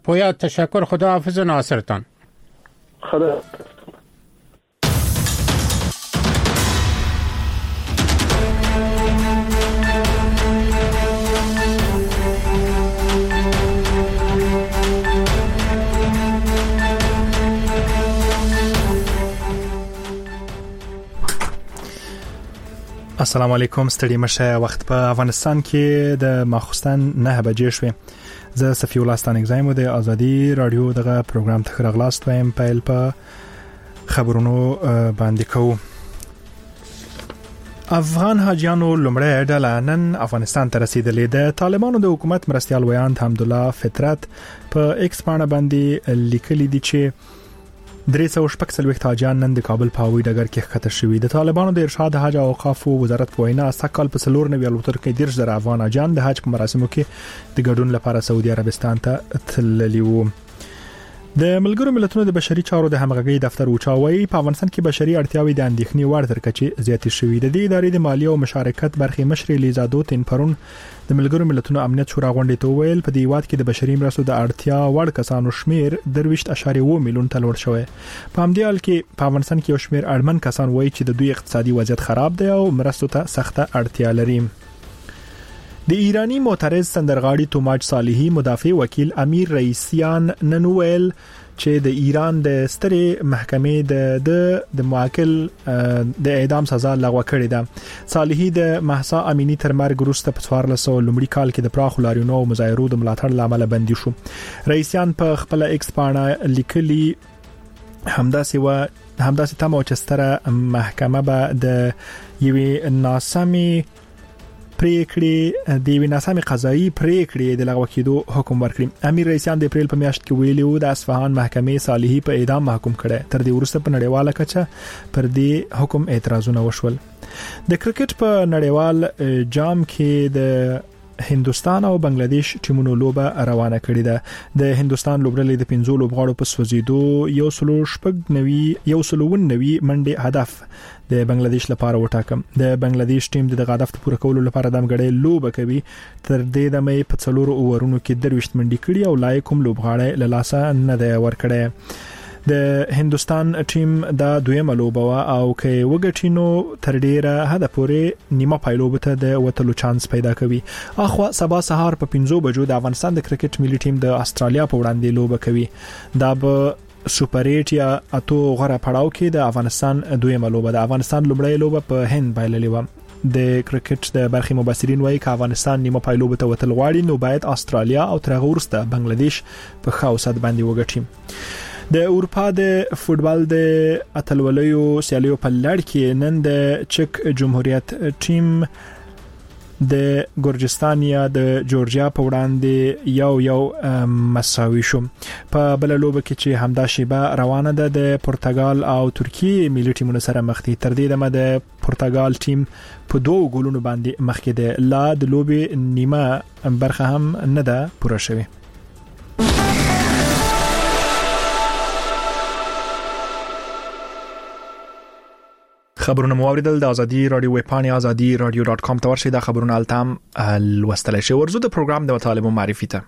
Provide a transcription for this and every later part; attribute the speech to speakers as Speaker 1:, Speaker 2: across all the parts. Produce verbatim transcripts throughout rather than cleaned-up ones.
Speaker 1: پویا تشکر، خداحافظ ناصرتان.
Speaker 2: خدا.
Speaker 3: السلام علیکم. ستړي مشه. وخت په افغانستان کې د ماخوستن نه بجې شوې. زه صفی الله ستانک زایم د ازادي رادیو دغه پروګرام ته راغلاست وایم. پیل په خبرونو باندې کوو. افغان حاجیانو لومړی ډله نن افغانستان ته رسیدلې. د طالبانو د حکومت مرستيال ویاند حمدالله فطرت په ایکس باندې باندې لیکلي دي چې درې سوه شپږ څلوېښت حاجیان نن د کابل په هوایي ډګر کې ښکته شوي. د طالبانو د ارشاد حج او اوقاف وزارت په وینا سکهال په څلور نوي الوتکو کې دېرش زره افغان حاجیان د حج په مراسمو کې د ګډون لپاره سعودي عربستان ته تللي وو. د ملګرو ملتونو د بشري چارو د همغږي دفتر اوچاوي په افغانستان کې بشري اړتیاوې د اندېښنې وړ تر کچې زیاتې شوې. د دې ادارې د مالی او مشارکت برخې مشر لیزادو تین پرون د ملګرو ملتونو امنیت شورا غونډې ته ویل په دې وخت کې د بشري مرستو د اړتیا وړ کسانو شمیر درویشت اعشاریه اووه میلیون ته لوړ شوی. په همدې حال کې په افغانستان کې یو شمیر اړمن کسان وایي چې د دوی اقتصادي وضعیت خراب دی او مرستو ته سخته اړتیا لري. د ایرانی معترض سندرغاړي توماج صالحي مدافع وکیل امیر رئیسیان نن ویل چې د ایران د سترې محکمې د د د معاقل د اعدام سزا لغوه کړې ده. صالحي د مهسا امینی تر مرګ وروسته په څوارلس سوه لومړي کال کې د پراخو لاریونونو او مظاهرو د ملاتړ لامل بندي شو. رئیسیان په خپل ایکس باندې لیکلي همداسې و همداسې تمه چې ستره محکمه به د یوې ناسمې پریکړې د یوې ناسمې قضایي پریکړې د لغوه کېدو حکم ورکړي. امیر رئیسیان د اپریل په میاشت کې ویلي و د اصفهان محکمې صالحي په اعدام محکوم کړي. تر دې وروسته په نړیواله کچه پر دې حکم اعتراضونه وشول. د کرکټ په نړیوال جام کې د هندستان او بنگلاديش ټیمونو لوبه روانه کړې ده. د هندستان لوبډلې د پنځو لوبغاړو په سوځیدو یو سلو شپږ نوي یو سلو نوي منډه هدف د بنگلاديش لپاره وټاکم. د بنگلاديش ټیم د هدف پوره کولو لپاره د مګړې لوبه کوي. تر دې د مې په څلورو اوورونو کې درويشت منډي کړي او لای کوم لوبغاړی له لاسه نه دی ورکړی. د هندستان ټیم دا دویمه لوبه وا او کې وګټینو تر ډیره هدا پورې نیمه پایلوبه ته د وټلو چانس پیدا کوي. اخو سبا سهار په پنځو بجو د افغانستان د کرکټ ملي ټیم د استرالیا په وړاندې لوبه کوي. دا به سوپر ایټ یا اتو غره پړاو کې د افغانستان دویمه لوبه ده. افغانستان لومړی لوبه په هند بایللې و. د کرکټ د برخي مبصرین وایي چې افغانستان نیمه پایلوبه ته وټل غواړي نو باید استرالیا او تر هغه وروسته بنگلاديش په خاصت باندې وګټي. د اروپا د فوتبال د اتلولیو سیالیو په لړ کې نن د چک جمهوریت ټیم د ګورجستان یا د جورجیا په وړاندې یو یو مساوي شو. په بل لوبه کې چې همدا شیبه روانه ده د پرتګال او ترکیه ملي ټیمونو سره مخ دي. تر دې دمه د پرتګال ټیم په دوه ګولونو باندې مخ کې ده. لا د لوبې نیمه برخه هم نه ده پوره شوې. خبرونه مو اوریدل. د ازادي رادیو ویب پاڼه ازادي رادیو ډاټ کام ته ورشئ. دا خبرونه التام لوستلای شئ. ورزو د پروګرام د مطالبه معرفي ته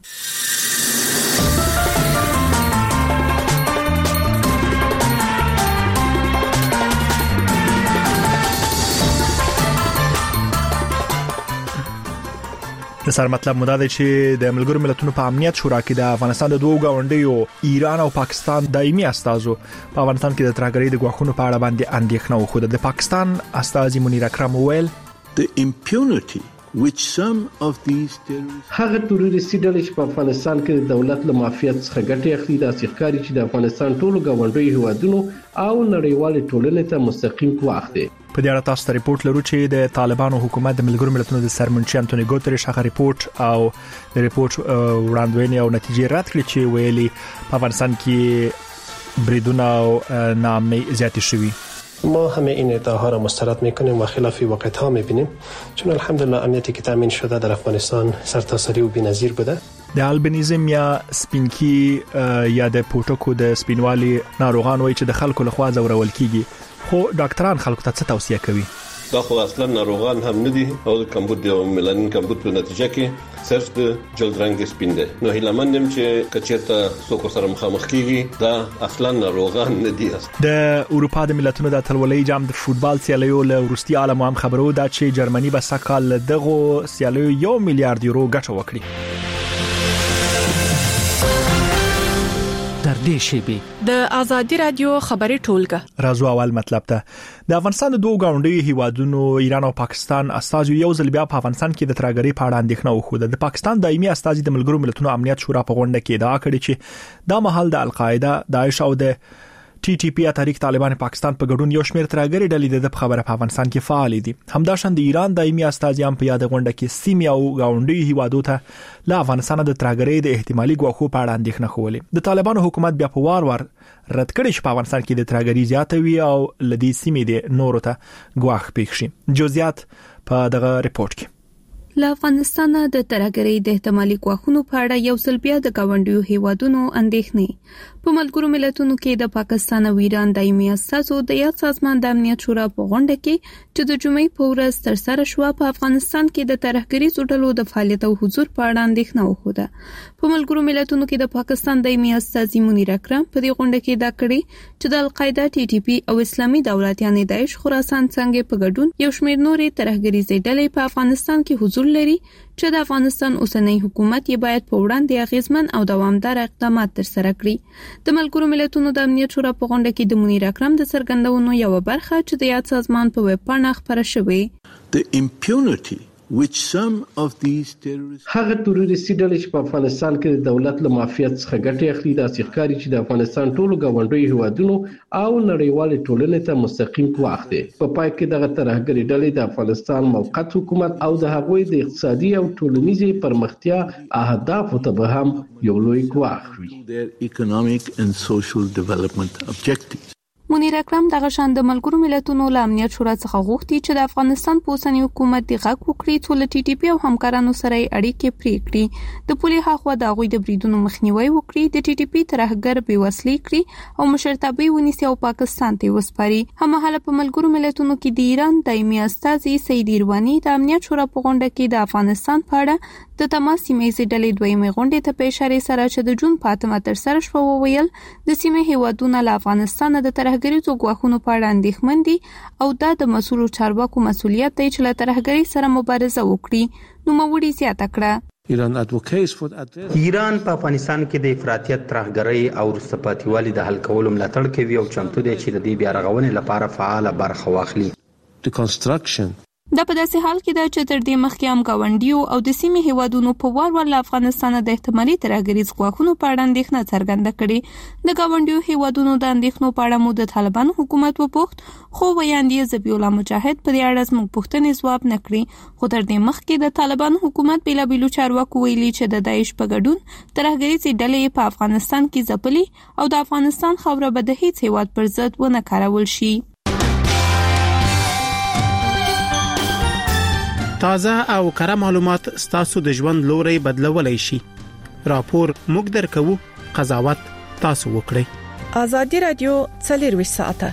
Speaker 3: د سر مطلب مو دا دی چې د ملګرو ملتونو په امنیت شورا کې د افغانستان د دوه ګاونډیو ایران او پاکستان دایمي استازو په افغانستان کې د ترهګرۍ د غواخونو په اړه باندې اندېښنه وښوده. د پاکستان استازي منیر اکرم ویل
Speaker 4: the impunity which some of these terrorists
Speaker 2: هغه تروریستي ډلې چې په افغانستان کې د دولت له مافیات څخه ګټه اخلي د ښکاری چې د افغانستان ټولو ګاونډیو هیوادونو او نړیوال ټولنې ته مستقیم ګواښ دی.
Speaker 3: په دې اړه تاسو ته ریپورت لرو چې د طالبانو حکومت د ملګرو ملتونو د سرمنشي انټونی ګوتریش هغه ریپورت او د ریپورت وړاندوینې او نتیجې رد کړې چې ویلي په افغانستان کې بریدونه او نامې زیاتې شوي.
Speaker 5: ما همه این ادعاها را مسترد میکنیم و خلاف واقعیت‌ها میبینیم چون الحمدلله امنیتی که تامین شده در افغانستان سرتاسری و بی‌نظیر بوده.
Speaker 3: د البنیزم یا سپینکی یا د پوټکو د سپینوالي ناروغان وایي چې د خلکو لخوا ځورول کیږي خو ډاکټران خلکو ته څه توصیه کوي؟
Speaker 6: دا خو اصلا ناروغان هم نه دي او د کمبود او ملانین کمبود په نتیجه کې سرچ د جلد رنگ سپین ده. نو هیلمندم چې کچیرته څوک سره مخامخ کیږي دا اصلا ناروغان نه دي.
Speaker 3: د اروپا د ملتونو د اتلولۍ جام د فوتبال سیالیو له وروستي عالم هم خبرو دا چې جرمني به سکهال دغه سیالیو یو میلیارډ یورو ګټه وکړي.
Speaker 7: در دې شیبه
Speaker 8: د ازادي رادیو خبري ټولګه
Speaker 3: راځو اول مطلب ته. د افغانستان د دوه گاونډیو هیوادونو ایران او پاکستان استازي یو ځل بیا په افغانستان کې د ترهګرۍ په اړه اندېښنه وښوده. د پاکستان دایمي استازي د ملګرو ملتونو امنیت شورا په غونډه کې ادعا کړې چې دا مهال د القاعده، داعش او د ټي ټي پی تحریک طالبان پاکستان په ګډون یو شمېر ترهګرۍ ډلې د خبره په افغانستان کې فعال دي. همداشان د ایران دایمي استازي هم په یاد غونډه کې سیمه او گاونډي هیوادو ته له افغانستان د ترهګرۍ د احتمالي ګواښو په اړه اندېښنه خوله. د طالبانو حکومت بیا په وار وار رد کړي چې په افغانستان کې د ترهګرۍ زیاتوي او لدی سیمې د نورو ته ګواښ پېښ شي. جزئیات په دغه ریپورت کې.
Speaker 9: له افغانستان د ترهګرۍ د احتمالي ګواښونو په اړه یو ځل بیا د گاونډیو هیوادونو اندېښنې په ملګرو ملتونو کې د پاکستان او ایران دایمي استازو د یاد سازمان د امنیت شورا په غونډه کې چې د جمعې په ورځ ترسره شوه په افغانستان کې د ترهګریزو ډلو د فعالیت او حضور په اړه اندېښنه وښوده. په ملګرو ملتونو کې د پاکستان دایمي استازي منیر اکرم په دې غونډه کې دا کړی چې د القاعده، ټي ټي پی او اسلامي دولت یعنی داعش خراسان څنګه په ګډون یو شمېر نورې ترهګریزې ډلې په افغانستان کې حضور لري چې د افغانستان اوسنۍ حکومت یې باید په وړاندې اغیزمن او دوامدار اقدامات ترسره کړي. د ملګرو ملتونو د امنیت شورا په غونډه کې د منیر اکرم د څرګندونو یو برخه چې د یاد سازمان په ویب پاڼه خپره شوې.
Speaker 4: The impunity which some of these terrorists
Speaker 2: هغه تروریستي ډلې چې په افغانستان کې د دولت له مافیات څخه ګټه اخلي د ښکاری چې د افغانستان ټولو گاونډیو هیوادونو او نړیوال ټولنې ته مستقیم ګواښ دی. په پای کې دغه ترهګري ډلې د افغانستان موقت حکومت او د هغوی د اقتصادي او ټولنیزې پرمختیا اهدافو ته به هم یو لوی ګواښ وي.
Speaker 4: their economic and social development objectives.
Speaker 9: منیر اکرم دغه شان د ملګرو ملتونو له امنیت شورا څخه غوښتي چې د افغانستان په اوسنی حکومت د غږ وکړي څو له ټي ټي پی او همکارانو سره اړیکې پرې کړي، د پولي هاخوا د هغوی د بریدونو مخنیوي وکړي، د ټي ټي پی ترهګر بېوسلې کړي او مشرتابه ونیسي او پاکستان ته وسپاري. هممهاله په ملګرو ملتونو کې د ایران دایمي استازي سید ایروانی د امنیت شورا په غونډه کې د افغانستان په اړه د تماس سیمې ډلې دویمې غونډې ته په اشاره سره چې د جون په اتمه ترسره شوه وویل د سیمې هیوادونه له افغانستان د ترهګریزو ګواښونو په اړه اندېښمن دي او دا د مسؤلو چارواکو مسؤلیت دی چې له ترهګرۍ سره مبارزه وکړي. نوموړي زیاته کړه
Speaker 10: ایران په افغانستان کې د افراطیت، ترهګرۍ او وروسته پاتېوالي د حل کولو ملاتړ کوي او چمتو دی چې د دې بیا رغونې لپاره فعاله برخه واخلي.
Speaker 9: دا په داسې حال کې ده چې تر دې مخکې هم ګاونډیو او د سیمې هیوادونو په وار وار له افغانستان د احتمالي ترهګریز ګواښونو په اړه اندېښنه څرګنده کړې. د ګاونډیو هیوادونو د اندېښنو په اړه مو د طالبانو حکومت وپوښت، خو ویاندې ذبیح الله مجاهد په دې اړه زموږ پوښتنې ځواب نه کړې. خو تر دې مخکې د طالبانو حکومت بېلابېلو چارواکو ویلي چې د داعش په ګډون ترهګریزې ډلې په افغانستان کې ځپلي او د افغانستان خاوره به د هیڅ هیواد پر ضد ونه کارول شي.
Speaker 1: تازه او کره معلومات ستاسو د ژوند لوري بدلولای شي. راپور موږ درکو، قضاوت تاسو وکړئ.
Speaker 8: ازادي رادیو څلور ساعته.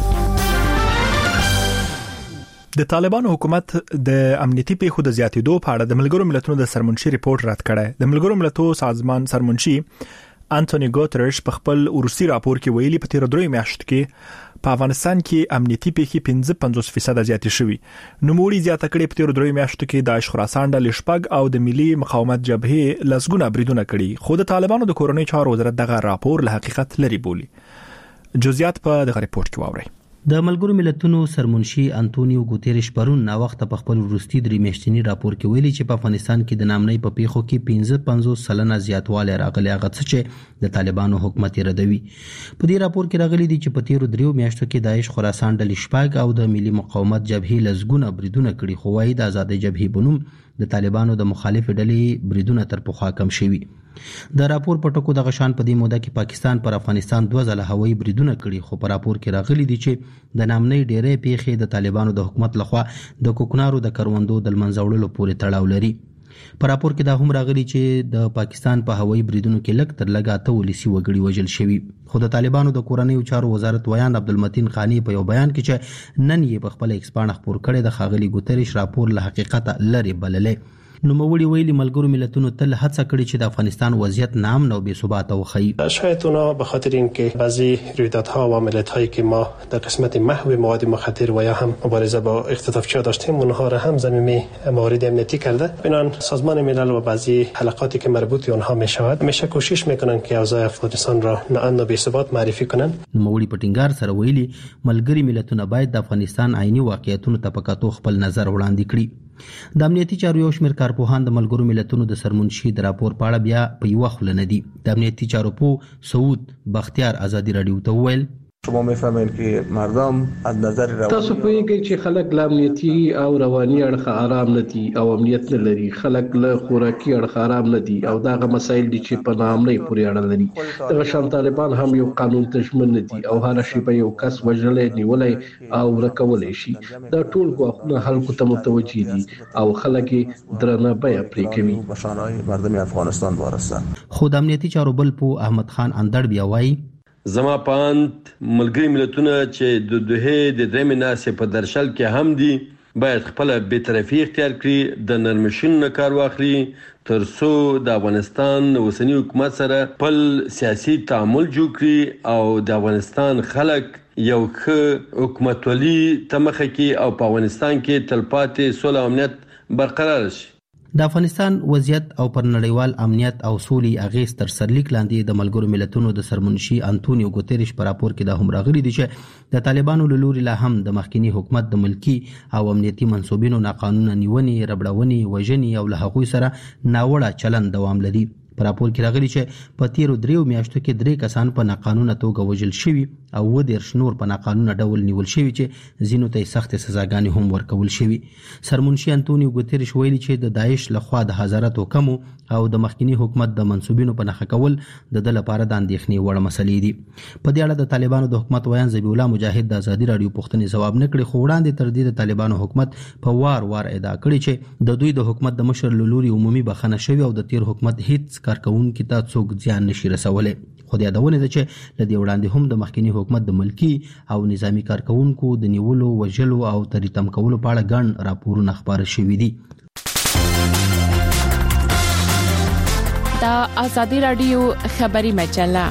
Speaker 3: د طالبانو حکومت د امنیتي پیښو د زیاتېدو په اړه د ملګرو ملتونو د سرمنشي ریپورت رد کړی. د ملګرو ملتونو سازمان سرمنشي انټونی ګوتریش په خپل ورسي راپور کې ویلي په تیر درې میاشتو کې په افغانستان کې امنیتي پیښې پنځه پنځوس فیصد زیاتې شوي. نوموړي زیاته کړې په تیر درې میاشتو کې داعش خراسان ډلې شپږ او د ملي مقاومت جبهې لسګونه بریدونه کړي، خو د طالبانو د کورنۍ چارو وزارت دغه راپور له حقیقت لري بولي. جزئیات په دغه ریپورت کې واورئ.
Speaker 11: د ملګرو ملتونو سرمنشي انټونیو ګوتریش پرون نا وخت په خپل وروستي درې میاشتنی راپور کې ویلي چې په افغانستان کې د نامنۍ په پیښو کې پنځه پنځوس سلنه زیاتوالی راغلی، هغه څه چې د طالبانو حکومت یې ردوي. په دې راپور کې راغلي دي چې په تیرو دریو میاشتو کې داعش خراسان ډلې شپږ او د ملي مقاومت جبهې لسګونه بریدونه کړي، خو وايي د آزادۍ جبهې بنوم د طالبانو د مخالف ډلې بریدونه تر پخوا کم شوي. د راپور په ټکو د غشان په دې موده کې پاکستان پر افغانستان دوه ځله هوایي بریدونه کړي، خو په راپور کې راغلي دي چې د نامنۍ ډېرې پیښې د طالبانو د حکومت لخوا د کوکنارو د کروندو د منځه وړلو پورې تړاو لري. په راپور کې دا هم راغلي چې د پاکستان په هوایي بریدونو کې لږ تر لږه اته ولسی وګړي وژل شوي. خو د طالبانو د کورنیو چارو وزارت ویان عبدالمتین خانی په یو بیان کې چې نن یې په خپل ایکسپانډ خبر کړی د خاغلی ګوتریش راپور له حقیقت لري بللې. نوموړي ویلي ملګرو ملتونو تل هڅه کړې چې د افغانستان وضعیت نامن او بې ثبات وخی.
Speaker 5: شاید اونا به خاطر اینکه بعضی رویدادها و عملیات‌هایی که ما در قسمت محو مواد مخدر و یا هم مبارزه با اختطافچی‌ها داشتیم اونها را هم ضمنی موارد امنیتی کرده. بنان سازمان ملل و بعضی حلقاتی که مربوط به آنها میشود همیشه کوشش میکنن که اوضاع افغانستان را ناامن و بې ثبات معرفی کنن.
Speaker 11: نوموړي په ټینګار سره ویلي ملګري ملتونه باید د افغانستان عیني واقعیتونو ته په کتو خپل نظر وړاندې کړي. د امنیتي چارو یو شمېر کارپوهان د ملګرو ملتونو د سرمنشي د راپور په اړه بیا په یوه خوله نه دي. د امنیتي چارو په سعود بختیار ازادي رادیو ته وویل
Speaker 12: شما میفهمین که مردم از نظر روانی
Speaker 2: تاسو پوهیږئ چې خلک له امنیتي او رواني اړخه آرام نه دي او امنیت نه لري. خلک له خوراکي اړخه آرام نه دي او داغه مسایل دي چې په ناامنۍ پورې اړه لري. دغه شان طالبان هم یو قانون ته ژمن نه دي او هر شی به یو کس وژلې نیولې او ورکولې شي. دا ټول ګواښونه خلکو ته متوجي دي او خلک درنه بیه پرې کوي.
Speaker 12: مشانای مردم افغانستان وارستان.
Speaker 11: خود امنیتي چارو بل په احمد خان اندړ بیا وایي
Speaker 13: زما پاند ملګری ملتونه چې د دوه د درېمې ناسې په درشل کې هم دي باید خپل بی‌طرفي اختیار کړي، د نرمشون نه کار واخلي تر څو د افغانستان اوسنی حکومت سره خپل سیاسي تعامل جوړ کړي او د افغانستان خلک یو ښه حکومتولي ته مخه کړي او په افغانستان کې تلپاتې سوله او امنیت برقرار شي.
Speaker 11: د افغانستان وضعیت او پر نړیوال امنیت او سولې اغیز تر سرلیک لاندې د ملګرو ملتونو د سرمنشي انټونیو ګوتریش په راپور کې دا هم راغلي دي چې د طالبانو له لوري لا هم د مخکنی حکومت د ملکی او امنیتي منسوبینو ناقانونه نیونې، ربړونې، وژنې او له هغوی سره ناوړه چلند دوام لري. په راپور کې راغلي چې په تیرو دریو میاشتو کې درې کسان په ناقانونه توګه وژل شوي او اووه دېرش نور په ناقانونه ډول نیول شوي چې ځینو ته یې سختې سزاګانې هم ورکول شوي. سرمنشي انټونیو ګوتریش ویلي چې د داعش لخوا د هزارتو کمو او د مخکنی حکومت د منسوبینو په نښه کول د ده لپاره د اندېښنې وړ مسلې دي. په دې اړه د طالبانو د حکومت ویان ذبیح الله مجاهد د ازادي راډیو پوښتنې ځواب نه کړي، خو وړاندې تر دې د طالبانو حکومت په وار وار ادعا کړې چې د دوی د حکومت د مشر له لوري عمومي بخښنه شوې او د تیر حکومت هیڅ کارکوونکي ته څوک زیان نشي رسولی. خو د یادونه ده چې له دې وړاندې هم د مخکنی حکومت د ملکی او نظامی کارکوونکو د نیولو، وژلو او تریتم کولو په اړه ګڼ راپورونه خپاره شوي دي.
Speaker 8: دا ازادي راډیو خبري مجله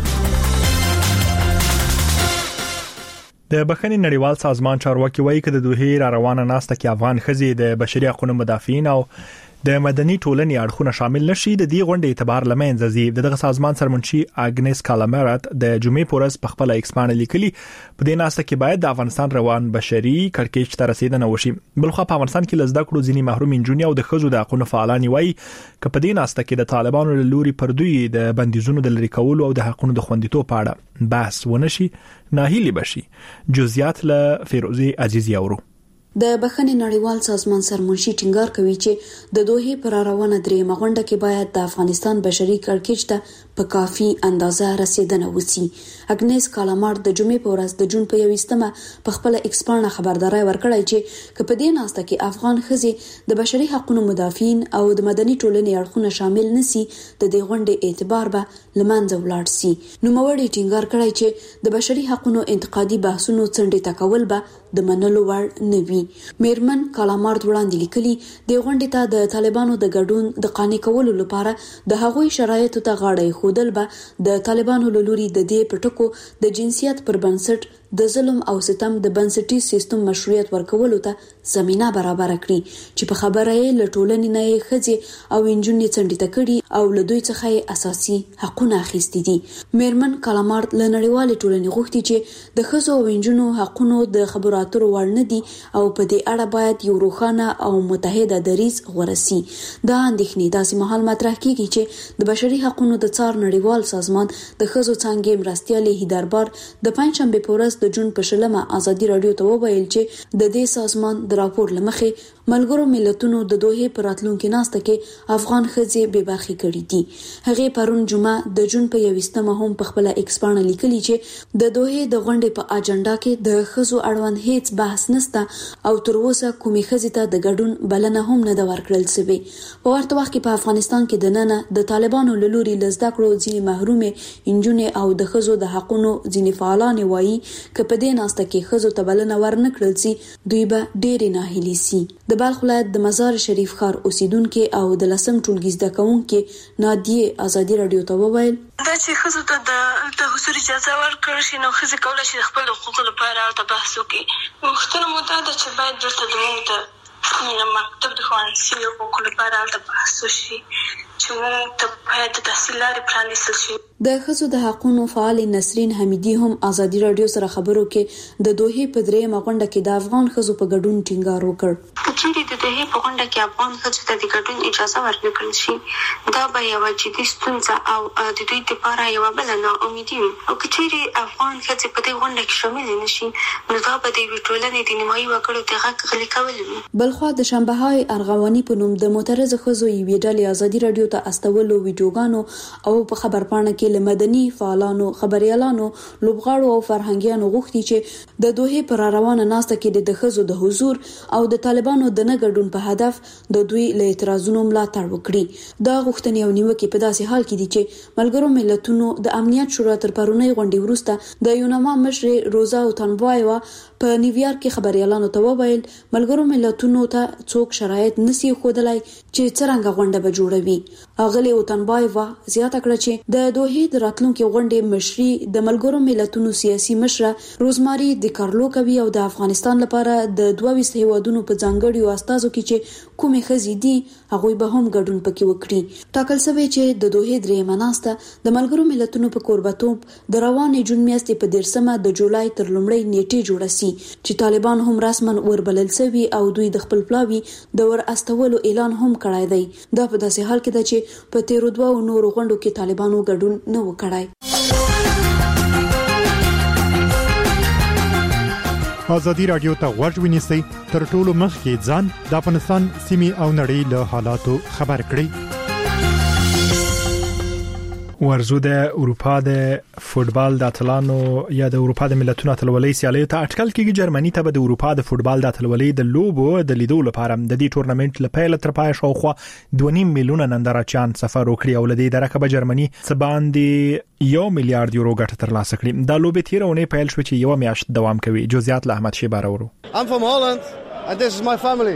Speaker 3: د بخښنې نړیوال سازمان چارواکي وایي چې د دوه را روانه ناسته کې افغان ښځې د بشري حقوقو مدافعین او د مدني ټولنې اړخونه شامل نشي د دې غونډې اعتبار لمنځه ځي. دغه سازمان سرمنشي اګنیس کالامرات د جمعې پورز په خپل ایکسپانډ لیکلي په دې ناسته کې باید د افغانستان روان بشري کړکېچ ته رسیدنه وشي. بلخو په افغانستان کې لزده کړو ځینی محروم انجونی او د خزو د حقوقو فعالان وایي چې په دې ناسته کې د طالبانو له لوري پر دوی د بندیزونو د لری کولو او د حقوقو د خوندیتوب په اړه بحث ونشي، ناهیلي بشي. جزئیات له فیروزي عزیزی اورو.
Speaker 14: د بخښنې نړیوال سازمان سرمنشي ټینګار کوي چې د دوه پر روانه درېمه غونډه کې باید د افغانستان بشري کړکېچ ته په کافي اندازه رسیدنه وسی. اګنیس کالامار د جمعې په ورځ د جون په یویشتمه په خپل ایکسپانډ خبرداري ورکړی چې په دې ناسته کې افغان ښځې د بشري حقوقو مدافعین او د مدني ټولنې اړخونه شامل نسی د دې غونډې اعتبار به لمنځه ولاړ سي. نوموړي ټینګار کړی چې د بشري حقوقو انتقادي بحثونو څنډې تکول به د منلو وړ نه وي. میرمن کالامارد وړاندې لیکلي د غونډې ته د طالبانو د ګډون د قانع کولو لپاره د هغوی شرایطو ته غاړه خودل به د طالبانو له لوري د دې پټکو د جنسیت پر بنسټ د ظلم او ستم د بنسټیز سیستم مشروعیت ورکولو ته زمينه برابر کړي چې په خبره یې لټولنې نه خځې او انجونې څنډې تکړي او له دوی څخه اساسي حقوقونه اخیستي دي. میرمن کالامارد له نړیوال ټولنې غوښتي چې د خځو او انجونو حقوقو د خبرو اترو وړ نه دي او په دې اړه باید یو روښانه او متحده دریځ ورسي. دا اندېښنې داسې مهال مطرح کیږي چې د بشري حقوقو د څار نړیوال سازمان د خځو څنګه مرستيالي هیدربار د پنځشنبه په ورځ د جون په شلمه ازادي رادیو ته وویل چې د دې سازمان د راپور لمخې ملګرو ملتونو د دوه په راتلونکو ناسته کې افغان ښځې به برخه کړې دي. هغه پرون جمعه د جون په یوستمه هم په خپل ایکس باندې لیکلي چې د دوه د غونډې په اجنډا کې د ښځو اړوند هیڅ بحث نشته او تر اوسه کومې ښځې ته د ګډون بلنه هم نه ده ورکړل شوې. په ورته وخت کې په افغانستان کې د نن د طالبانو له لوري لزده کړو ځینې محرومې انجونې او د ښځو د حقوقو ځینې فعالان وایي چې په دې ناسته کې ښځو ته بلنه ورنکړل شي دوی به ډېرې ناهیلي سي. د بلخ ولایت د مزار شریف ښار اوسیدونکو او د لسم ټولګي زده کوونکو نادیه ازادي رادیو ته وویل
Speaker 15: دا چې ښځو ته د د حضور اجازه ورکړل شي نو ښځې کولی شي خپل حقوقو لپاره ورته بحث وکړي. غوښتنه مو دا ده چې باید دلته زموږ د مکتب د ښوونځي حقوقو لپاره ورته بحث وشي چې موږ ته باید د تحصیل لارې پرانیستل شي.
Speaker 14: د ښځو د حقوقو فعال نسرین حمیدی هم ازادي رادیو سره خبرو کې د دوه په درېمه غونډه کې د افغان ښځو په ګډون ټینګار وکړ.
Speaker 16: چې د دوه په غونډه کې افغان ښځو ته د ګډون اجازه ورکړل شي دا به یو جدي ستونزه او د دوی لپاره یو بل نه امیدي وي. او چې افغان ښځې په دې غونډه کې شامل نشي نو دا به د ټولنې د نیمایي وګړو ته غږ غلي کول وي.
Speaker 14: بلخوا د شنبههای ارغواني په نوم د معترض ښځو یوې ډلې ازادي رادیو ته استولو ویډیوګانو او په خبرپاڼه کې لمدني فعالانو خبريالانو لوبغاړو او فرهنګيانو غوښتي چې د دوه پر روانه ناسته کې د ښځو د حضور او د طالبانو د نه ګډون په هدف د دوی له اعتراضونو ملاتړ وکړي. دا غوښتنې او نیوکې په داسې حال کې دي چې ملګرو ملتونو د امنیت شورا تر پرونی غونډې وروسته د یوناما مشر روزا اوتانبایوا په نیویارک کې خبريالانو ته وویل ملګرو ملتونو ته څوک شرایط نسی خودلای چې څنګه غونډه به جوړوي. اغلی اوتانبایوا زیاته کړه چې د دوه د راتلونکو غونډې مشري د ملګرو ملتونو سیاسي مشره روزماري د کارلو کوي او د افغانستان لپاره د دوه ویشت هیوادونو په ځانګړي استازو کې چې کومې ښځې دي هغوی به هم ګډون پکې وکړي. ټاکل شوی چې د دوه درېمه ناسته د ملګرو ملتونو په کوربتوب د روانې جون میاشتې په دیرشمه د جولای تر لومړۍ نیټې جوړه سي چې طالبان هم رسمن وربلل شوی او دوی د خپل پلاوي د ور استولو اعلان هم کړی دی. دا په داسې حال کې ده چې په تیرو دوه نورو غونډو کې طالبانو ګډون نه وکړای.
Speaker 3: ازادي رادیو ته غوږ ونیسئ تر ټولو مخکې ځان د افغانستان سیمې او نړۍ له حالاتو خبر کړئ. ورزو د اروپا د فوتبال د اتلانو یا د اروپا د ملتونو اتلولۍ سیالۍ ته اټکل کېږي. جرمني ته به د اروپا د فوتبال د اتلولۍ د لوبو د لیدو لپاره د دې ټورنمنت لپاره تر پای شاوخوا دوه نیم میلیونه نندارچیان سفر وکړي او لدې درکه به جرمني سباندې یو میلیارډ یورو ګټه ترلاسه کړي. دا لوبې تیرونه پیل شو چې یو میاشت دوام کوي. جزئیات له احمد شیبه راوړو.
Speaker 17: I'm from Holland and this is my family.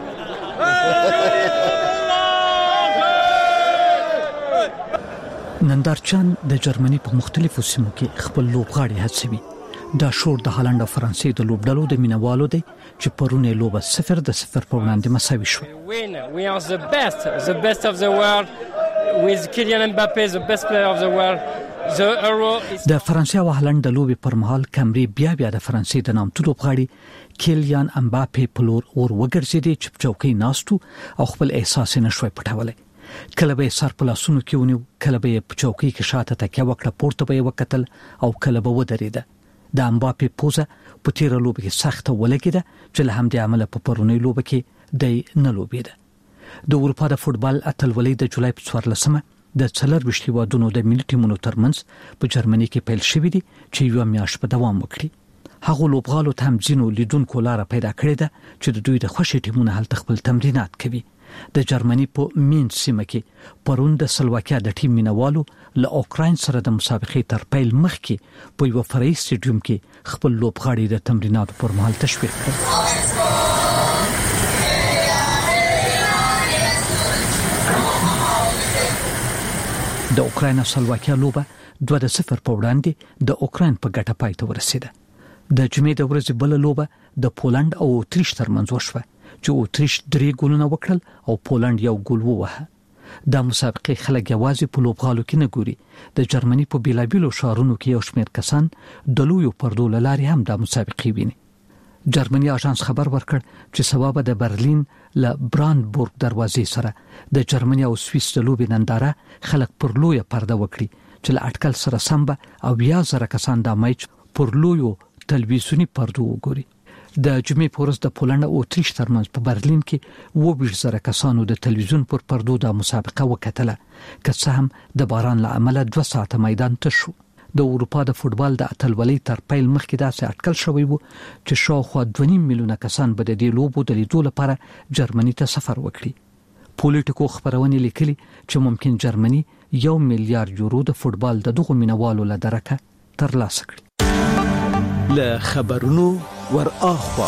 Speaker 7: نندارچیان د جرمني په مختلفو سیمو کې خپل لوبغاړي هڅوي. دا شور د هالند او فرانسې د لوبډلو د مینوالو دی چې پرونه لوبه صفر د صفر په وړاندې مساوي شو.
Speaker 18: We are the best, the best of the world with Kylian Mbappé, the best player of the world. The Euro is
Speaker 7: د فرانسې او هالند د لوبې پر مهال کمري بیا بیا د فرانسې د نامتو لوبغاړي کیلیان امباپې په لور اور وګرځېدي چې چوکۍ ناستو او خپل احساس نشوي پټولای. کله به سر په لاسونو کې ونیو، کله به په چوکۍ کې شاته تکیه وکړه، پورته به وکتل او کله به ودرېده. د امباپې پوزه په تیر لوبه کې سخته ولګیده چې له همدې عمله په پرونی لوبه کې د نه لوبېده. د اروپا د فوتبال اتلولۍ د جولای په څوارلسمه د څلور ویشت هیوادونو د ملي ټیمونو ترمنځ په جرمني کې پیل شوې دي چې یو میاشت په دوام وکړي. هغه لوبغالو ته هم ځینو لیدونکو لاره پیدا کړې ده چې د دوی د خوښې ټیمونه هلته خپل تمرینات کوي. د جرمني په مینځ سیمه کې پرون د سلواکیا د ټیم مینوالو له اوکراین سره د مسابقې تر پیل مخکې په یو فرعي سټیډیوم کې خپل لوبغاړي د تمریناتو پر مهال تشویق کړل. د اوکراین او سلواکیا لوبه دوه د صفر په وړاندې د اوکراین په ګټه پای ته ورسېده. د جمعې د ورځې بل لوبه د پولند او اتریش ترمنځ وشوه چې اتریش درې ګولونه وکړل او پولند یو ګول ووهه. د مسابقې خلک یوازې په لوبغالو کې نه ګوري. د جرمني په بیلابیلو ښارونو کې یو شمېر کسان د لویو پردو له لارې هم د مسابقې ویني. جرمني اژانس خبر ورکړ چې سبا به د برلین له برانډبورګ دروازې سره د جرمني او سویس د لوبې ننداره خلک پر لویه پرده وکړي چې له اټکل سره سم به او یا زره کسان د میچ پر لویو تلویزیونی پردو وګوري. د جمعې پورز د پولند او اتریش ترمنځ په برلین کې وبیر زره کسانو د تلویزیون پر پردو د مسابقه وکټله که څه هم د باران له امله دوه ساعته میدان تش شو. د اروپا د فوتبال د اتلولۍ تر پیل مخکې داسې اټکل شوی و چې شاوخوا دوه نیم میلیونه کسان به د دې لوبو د لیدو لپاره جرمني ته سفر وکړي. پولیټیکو خبرونه لیکلي چې ممکن جرمني یو میلیارډ یورو د فوتبال د دغو مینوالو له درکه ترلاسه کړي.
Speaker 19: له خبرونو ور اخوا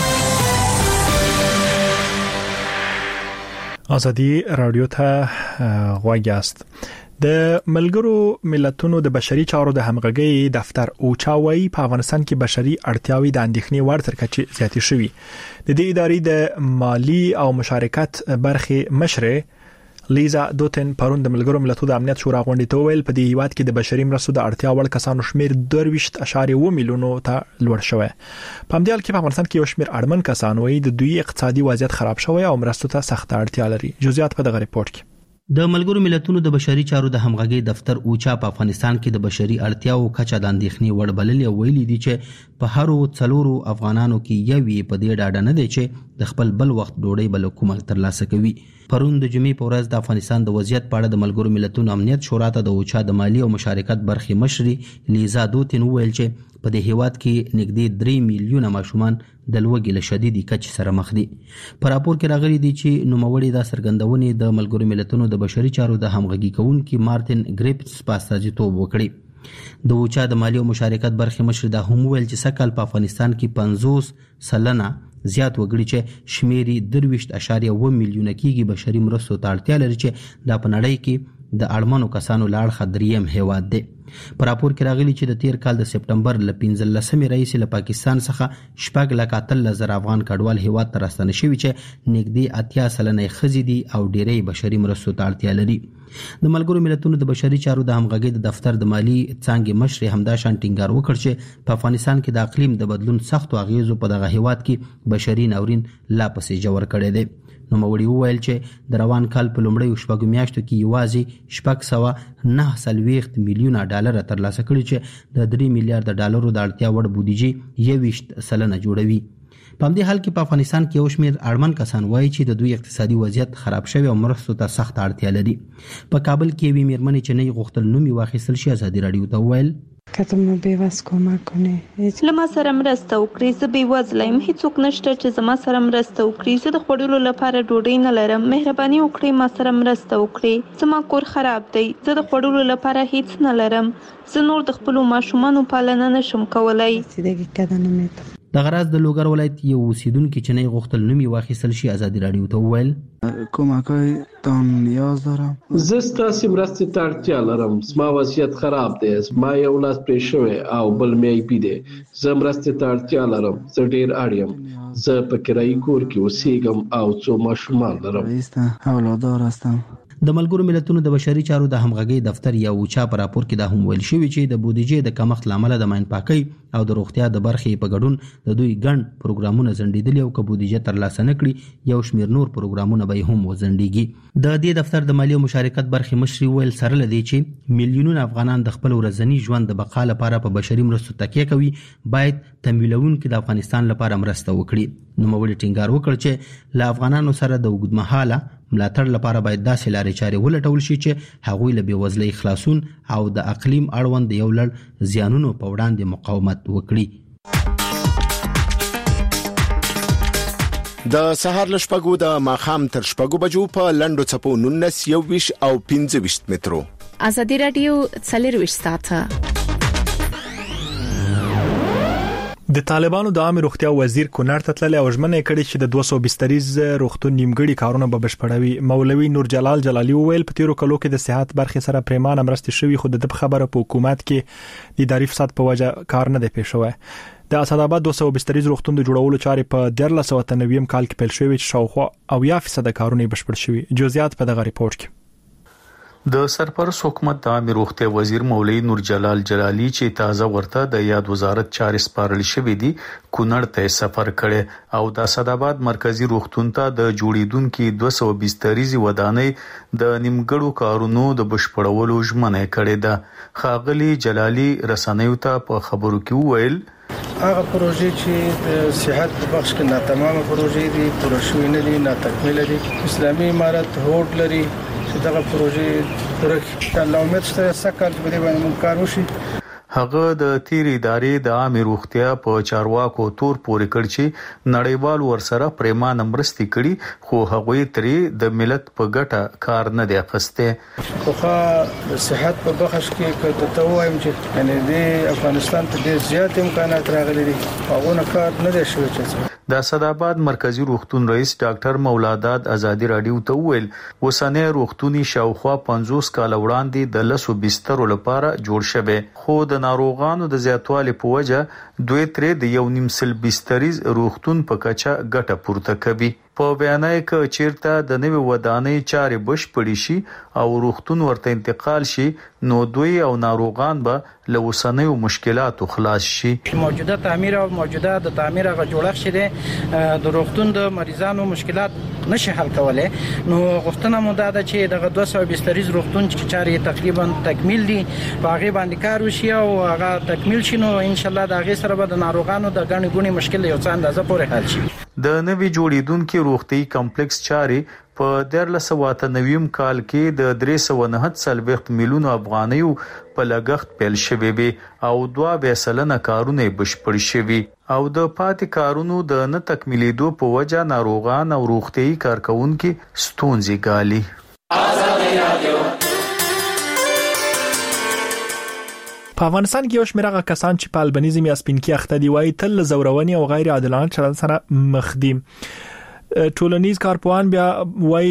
Speaker 3: ازادي رادیو ته غواګاست. د ملګرو ملتونو د بشري چارو د همغږي دفتر اوچاوي په افغانستان کې بشري اړتیاوې د اندېښنې وړ تر کچې زیاتې شوې. د دې ادارې د مالی او مشارکت برخې مشره لیزا دوتن پرون د ملګرو ملتونو د امنیت شورا غونډې ته ویل په دې هیواد کې د بشري مرستو د اړتیا وړ کسانو شمیر دوه ویشت اشاریه اووه میلیونو ته لوړ شوی. په همدې حال کې په افغانستان کې یو شمیر اړمن کسان وایي د دوی اقتصادي وضعیت خراب شوی او مرستو ته سخت اړتیا لري. جزئیات په دغه ریپورت کې.
Speaker 11: د ملګرو ملتونو د بشري چارو د همغږي دفتر اوچا په افغانستان کې د بشري اړتیاو کچه د اندېښنې وړ بللې ویلي دي چې په هرو څلورو افغانانو کې یوې په دې ډاډه نه دي چې د خپل بل وخت ډوډۍ بل حکومت ترلاسه کوي. پرون د جمعې په ورځ د افغانستان د وضعیت په اړه د ملګرو ملتونو امنیت شورا ته د اوچا د مالی او مشارکت برخې مشري لیزا دوتن ویل چې په دې هیواد کې نږدې درې میلیونه ماشومان د لوږې له شدیدي کچې سره مخ دي. په راپور کې راغلي دي چې نوموړي دا څرګندونې د ملګرو ملتونو د بشري چارو د همغږي کوونکي مارټین ګریفټس په استازیتوب وکړي. د اوچا د مالی او مشارکت برخې مشر دا هم ویل چې سکهال په افغانستان کې پنځوس سلنه زیات وګړي چې شمیري درویشت اشاریه اووه میلیونه کېږي بشري مرستو ته اړتیا لري چې دا په نړۍ کې د اړمنو کسانو لاړ خدریم هیواد دی. په راپور کې راغلي چې د تیر کال د سپټمبر ل پنځلسمې راهیسې له پاکستان څخه شپږ لک اتلس زره افغان کډوال هیواد ته راستنه شوي چې نږدې اتیا سلنه ښځې دي او ډیری بشري مرستو ته اړتیا لري. د ملګرو ملتونو د بشري چارو د همغږي د دفتر د مالی څانګې مشر همدا شان ټینګار وکړ چې په افغانستان کې د اقلیم د بدلون سختو اغیزو په دغه هیواد کې بشري ناورین لا پسې جوړ کړی دی. نو موري وویل چې د روان کال په لومړیو شپږو میاشتو کې یوازې شپږ سوه نه څلوېښت میلیونه ډالر ترلاسه کړي چې د درې میلیارډ ډالرو د اړتیا وړ بودیجه یوویشت سلنه جوړوي. په همدې حال کې په افغانستان کې یو شمېر اړمن کسان وایي چې د دوی اقتصادي وضعیت خراب شوی او مرستو ته سخت اړتیا لري. په کابل کې یوې میرمنې چې نه غوښتل نوم یې واخیستل شي ازادي راډیو ته وویل
Speaker 20: کته مو بیواز کمک کنه لما سره مرسته وکړي. زه بیوزله یم، هیڅوک نشته چې زما سره مرسته وکړي. زه د خوړلو لپاره ډوډۍ نه لرم. مهرباني وکړئ ما سره مرسته وکړئ. زما کور خراب دی. زه د خوړلو لپاره هیڅ نه لرم. زه نور د خپل ماشومانو پالنه نشم کولای.
Speaker 11: د غراز د لوګر ولایت یو اوسیدونکو چې نه غوښتل نوم یې واخیستل شي ازادي راډیو ته وویل
Speaker 21: کومکای تام نیاز دارم.
Speaker 2: زه ستاسو مرستې ته اړتیا لرم. زما وضعیت خراب دی. زما یو لاس پرې شوی او بل مې پی دی. زه مرستې ته اړتیا لرم. زه ډیر اړ یم. زه په کرایي کور کې اوسېږم او څو ماشومان لرم.
Speaker 21: اولادار هستم.
Speaker 11: د ملګرو ملتونو د بشري چارو د همغږي دفتر یا اوچا په راپور کې دا هم ویل شوی چې د بودیجې د کمښت لامل د ماین پاکي او د روغتیا د برخې په ګډون د دوی ګڼ پروګرامونه ځنډېدلي او که بودیجه ترلاسه نه کړي یو شمیر نور پروګرامونه به هم وځنډېږي. د دې دفتر د مالی او مشارکت برخې مشري ویل سره لدی چې میلیونونه افغانان د خپل ورځني ژوند د بقا لپاره په بشري مرستو تکیه کوي باید تمویلونکو د افغانستان لپاره مرسته وکړي. نو مولي ټینګار وکړ چې له افغانانو سره د اوږدمهاله ملاتړ لپاره باید داسې لارې چارې ولټول شي چې هغوی له بېوزلۍ خلاصون او د اقلیم اړوند یو لړ زیانونو په وړاندې مقاومت وکړي.
Speaker 22: د سهار له شپږو د ماښام تر شپږو بجو په لنډو څپو نولس یوویشت او پنځه ویشت مترو.
Speaker 8: ازادي راډیو څلرویشت ساعته.
Speaker 3: د طالبانو د عامه روغتیا وزیر کونړ ته تللی او ژمنه کړې چې د دوه سوه بستریز روغتون نیمګړي کارونه به بشپړوي. مولوي نور جلال جلالي وویل په تیرو کلو کې د صحت برخې سره پریمانه مرستې شوي خو د خبره په حکومت کې د اداري فساد په وجه کار نه دی پیښ شوی. د اسداباد دوه سوه بستریز روغتون د جوړولو چارې په دیارلس سوه اته نوي کال کې پیل شوې چې شاوخوا اویا فیصد کارونه بشپړ شوي. جزئیات په دغه ریپورت کې.
Speaker 23: د سرپرست حکومت د عامه روغتیا وزیر مولوي نور جلال جلالي چې تازه ورته د یاد وزارت چارې سپارل شوې دي کونړ ته سفر کړي او د اسداباد مرکزی روغتون ته د جوړیدونکو دوه سوه بستریزي ودانۍ د نیمګړو کارونو د بشپړولو ژمنه کړې ده. خاغلی جلالي رسنیو ته په خبرو کې وویل
Speaker 4: هغه پروژې چې د صحت په بخش کې ناتمامه پروژې دي، پوره شوې نه دي، ناتکمیله دي. اسلامي امارت هوډ لري چې دغه پروژې پوره کړي. الله امید شته سکهال چې په دې باندې موږ کار وشي.
Speaker 23: هغه د تیر ادارې د عامه روغتیا په چارواکو تور پورې کړ چې نړیوال ورسره پریمانه مرستې کړي، خو هغه ترې د ملت په ګټه کار نه دی اخسته.
Speaker 4: خو د صحت په بخش کې کته ته وایم چې یعنی د افغانستان ته ډېر زیات امکانات راغلي دي، هغه کار نه دی شوی. چې
Speaker 23: د اسداباد مرکزی روغتون رئیس ډاکټر مولاداد ازادي رادیو ته ویل وسنه روغتونی شاوخوا پنځوس کال وړاندې د لسو بسترو لپاره جوړ شوه، خو د ناروغانو د زیاتوالي په وجه دوی ترې د یو نیم سل بستریز روغتون په کچه ګټه پورته کوي. په بیانای کې چیرته د نوې ودانۍ چارې بشپړې شي او روغتون ورته انتقال شي نو دوی او ناروغان به له وسنیو مشکلاتو خلاص شي.
Speaker 4: موجوده تعمیر او موجوده د تعمیر غو جوړښت شي د روغتون د مریضانو مشکلات نشي حل کولای. نو غوښتنه مو ده چې دغه دوه سوه بستریز روغتون چې چارې تقریبا تکمیل دي په هغه باندې کار وشي او هغه تکمیل شي نو ان شاء الله د هغه سره به د ناروغانو د غني غوني مشکل یو څه اندازه پورې حل شي.
Speaker 23: د نوي جوړیدونکو روغتي کمپلیکس چارې په دیرله سوه نویم کال کې د درې سوه نه څلوېښت میلیون افغانیو په لګښت پیل شوی وي او دوه به سلنه کارونه بشپړ شوي او د پاتې کارونو د نه تکمیلیدو په وجه ناروغان او روغتي کارکونکو ستونزې ګالي.
Speaker 3: په افغانستان کې یو شمېر هغه کسان چې په البنیزم یا سپینکی اخته دي وایي تل زورونی او غیر عادلانه چلند سره مخ دي. ټولنیز کارپوهان بیا وایي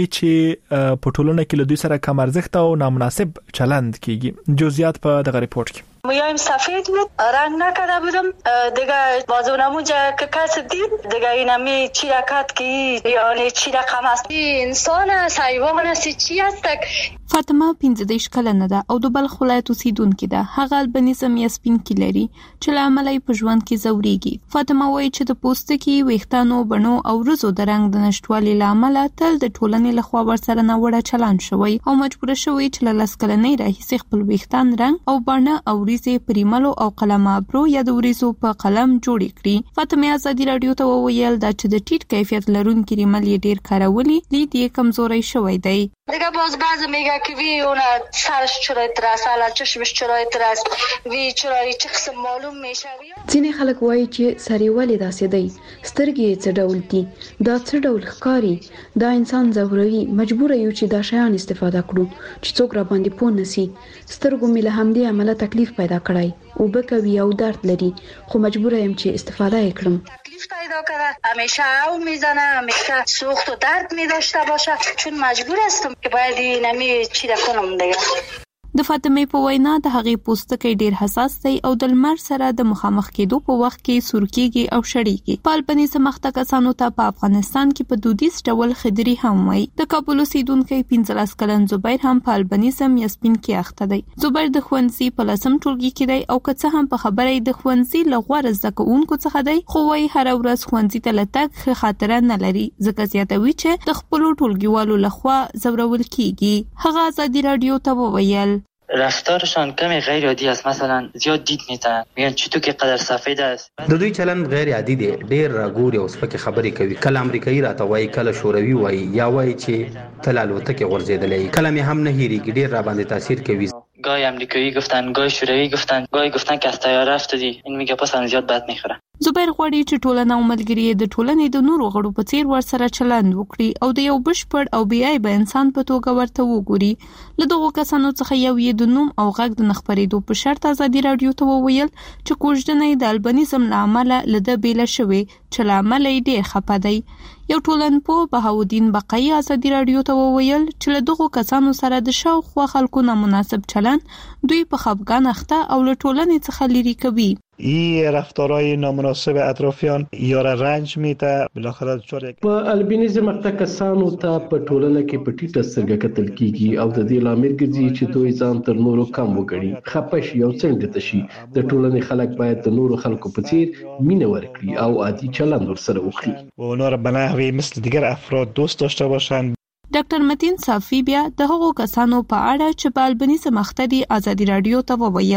Speaker 3: چې په ټولنه کې له دوی سره کم ارزښت او نامناسب چلند کیږي. جزئیات په دغه ریپورت کې
Speaker 6: میایم سفید بود رنگ نکرده بودم دیگه بازونمو جا که کس دید دیگه اینمی چی رکت که یعنی چی رقم است انسان است حیوان است چی است.
Speaker 9: فاطمه پنځه دیرش کلنه ده او د بلخ ولایت اوسیدونکې ده. هغه البنیزم یا سپینکی لري چې له امله په ژوند کې ځوريږي. فاطمه وایي چې د پوستکي، ویښتانو، بڼو او ورځو د رنګ د نشټوالي له امله تل د ټولنې له خوا ورسره ناوړه چلند شوی او مجبوره شوی چې له لس کلنۍ راهیسې خپل ویښتان، رنګ او بڼه او ورځې په ریملو او قلم ابرو یا د ورځو په قلم جوړ کړي. فاطمه ازادي رادیو ته وویل دا چې د ټیټ کیفیت لرونکي ریمل یې ډیر کارولي، لید یې کمزوري شوی دی.
Speaker 6: دیگه باز بعض میگه که وی اون سرش چرای ترس حالا چشمش چرای ترس وی چرای چه قسم معلوم میشه.
Speaker 14: ځینې خلک وایي چې سری ولې داسې دی، سترګې څه ډول دي، دا څه ډول ښکاري، دا انسان ځوروي. مجبور یو چې دا شیان استفاده کړو چې څوک را باندې پوه نسی. سترګو مې له همدې عمله تکلیف پیدا کړی او بکوي او درد لري خو مجبور یم چې استفاده یې کړم.
Speaker 6: تکلیف پیدا کرده همیشه او میزنه، همیشه سوخت و درد میداشته باشه چون مجبور هستم که باید اینمی چی را کنم دیگه.
Speaker 9: د فاطمه په وینا د هغې پوستکی ډیر حساس دی او د لمر سره د مخامخ کېدو په وخت کې سورکیږي او شړیږي. په البنیزم اخته کسانو ته په افغانستان کې په دودیز ډول خدري هم وایي. د کابل اوسیدونکی پنځلس کلن زبیر هم په البنیزم یا سپینکی اخته دی. زبیر د ښوونځي په لسم ټولګي کې دی او که څه هم په خبره د ښوونځي له غوره زده کوونکو څخه دی خو وایي هره ورځ ښوونځي ته له تګ ښه خاطره نه لري ځکه زیاتوي چې د خپلو ټولګیوالو لخوا ځورول کیږي. هغه ازادي رادیو ته وویل
Speaker 10: رفتارشان کمی غیر عادی است، مثلا زیاد دید میزنن، میگن چطور که قدر سفید است.
Speaker 11: د دوی چلند غیر عادي دی، ډیر راګوري او سپکه خبرې کوي. کله امریکایي راته وایي، کله شوروي وایي، یا وایي چې تل الوتکه غورځېدلې. کله مې هم نه هېریږي، ډیر را باندې تاثیر کوي.
Speaker 10: گاهی امریکایی گفتن، گاهی شوروی گفتن، گاهی گفتن که از طیاره افتادی. این میگه پس هم زیاد بد میخوره.
Speaker 9: زبیر غواړي چې ټولنه او ملګري د ټولنې د نورو غړو په څیر ورسره چلند وکړي او د یو بشپړ او بې عیبه انسان په توګه ورته وګوري. له دغو کسانو څخه یو یې د نوم او غږ د نه خپرېدو په شرط ازادي رادیو ته وویل چې کوژدنه یې د البنیزم له امله له ده بېله شوې چې له امله یې ډېر خفه دی. یو ټولنپوه بهاودین بقایي ازادي رادیو ته وویل چې له دغو کسانو سره د شاوخوا خلکو نامناسب چلند دوی په خفګان اخته او له ټولنې څخه لرې کوي.
Speaker 4: این رفتارهای نامناسب اطرافیان یا را رنج میده. بالاخره چور
Speaker 2: په البینیزم اخته کسانو ته په ټولنه کې په ټیټه سترګه کتل کیږي او د دې لامل ګرځي چې دوی ځان تر نورو کم وګڼي، خپه شي او څنډې ته شي. د ټولنې خلک باید د نورو خلکو په څیر مینه ورکړي او عادي چلند ورسره وکړي.
Speaker 4: و اونا را به نحوی مثل دیگر افراد دوست داشته باشند.
Speaker 9: ډاکټر متین صافی بیا د هغو کسانو په اړه چې په البنیزم اخته دي ازادي رادیو ته وویل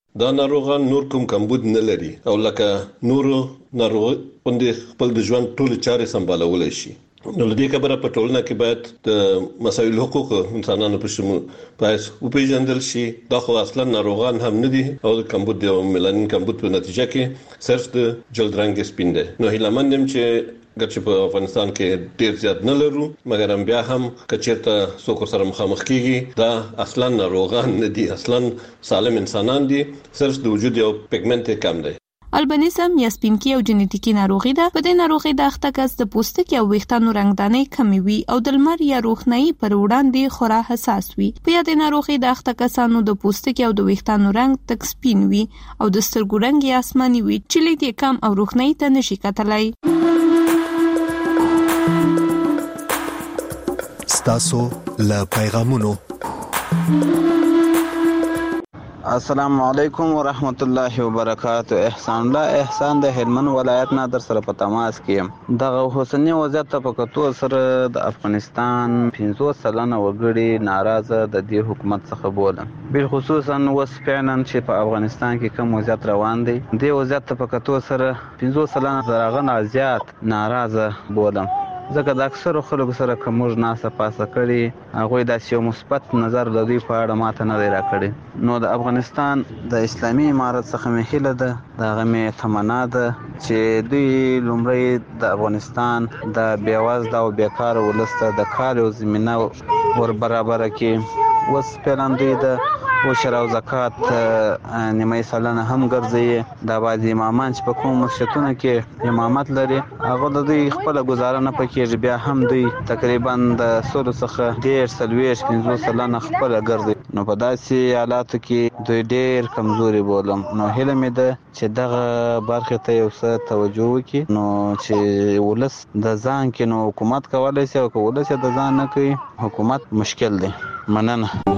Speaker 13: دا ناروغان نور کوم کمبود نه لري او لکه نور ناروغ باندې خپل د ژوند ټول چارې سمبالولای شي. نو لدې خبره په ټولنه کې باید د مسایل حقوق انسانانو په شمول پایس او پیژندل شي. دا خو اصلا ناروغان هم نه دي او د کمبود او ملانین کمبود په نتیجه کې صرف د جلد رنګ سپین دي. نو هیله مندم چې ګرچې په افغانستان کې ډیر زیات نه لرو مګر هم بیا هم کچېرته څوک سره مخامخ کیږي دا اصلا ناروغان نه دي، اصلا سالم انسانان دي، صرف د وجود یو پیګمنټ کم دی.
Speaker 9: البینیزم یا سپینکی او جنیټیکي ناروغي ده. په دې ناروغي د اخته کس د پوستکي او ویښتانو رنگدانۍ کمی وي او د لمر یا روښنايي پر وړاندې خورا حساس وي. په یادې ناروغي د اخته کسانو د پوستکي او د ویښتانو رنگ تک سپین وي او د سترګو رنگ یې آسماني وي چې لید یې کم او روښنايي ته نشي کتلای.
Speaker 1: ستاسو له پیغامونو.
Speaker 5: السلام علیکم ورحمت الله وبرکاتہ. احسان الله احسان د هلمند ولایت نه در سره په تماس کې دغه حسنی وضعیت په کتو سره د افغانستان پنځوس سلنه وګړي ناراضه د دې حکومت څخه بولم، بل خصوصا وس فعلا چې په افغانستان کې کوم وضعیت روان دی. د وضعیت په کتو سره پنځوس سلنه درغه زیات ناراضه بولم، ځکه د اکثرو خلکو سره کومج ناسه پاسه کړي هغه د یو مثبت نظر د دوی په اړه ماته نه دی راکړي. نو د افغانستان د اسلامي امارت څخه مې هیله ده، دغه مې تمنا ده چې دوی لومړی د افغانستان د بیوزله او بیکار ولسته د کار او زمينه ور برابر کړي. وس پلان دوی د وشر او زکات نیمه سالانه هم ګرځي. د بعضی امامان چې په کوم مسجدونو کې امامت لري هغه د دوی خپل گزاره نه پکېږي، بیا هم دوی تقریبا د سلو څخه ډیر سلويش پنځوس سالانه خپل ګرځي. نو په داسې حالاتو کې دوی ډیر کمزوري بولم. نو هیله مې ده چې دغه برخه ته یو څه توجه وکړي، نو چې ولس د ځان کې نو حکومت کولای شي او ولس د ځان نه کوي حکومت مشکل دی. مننه.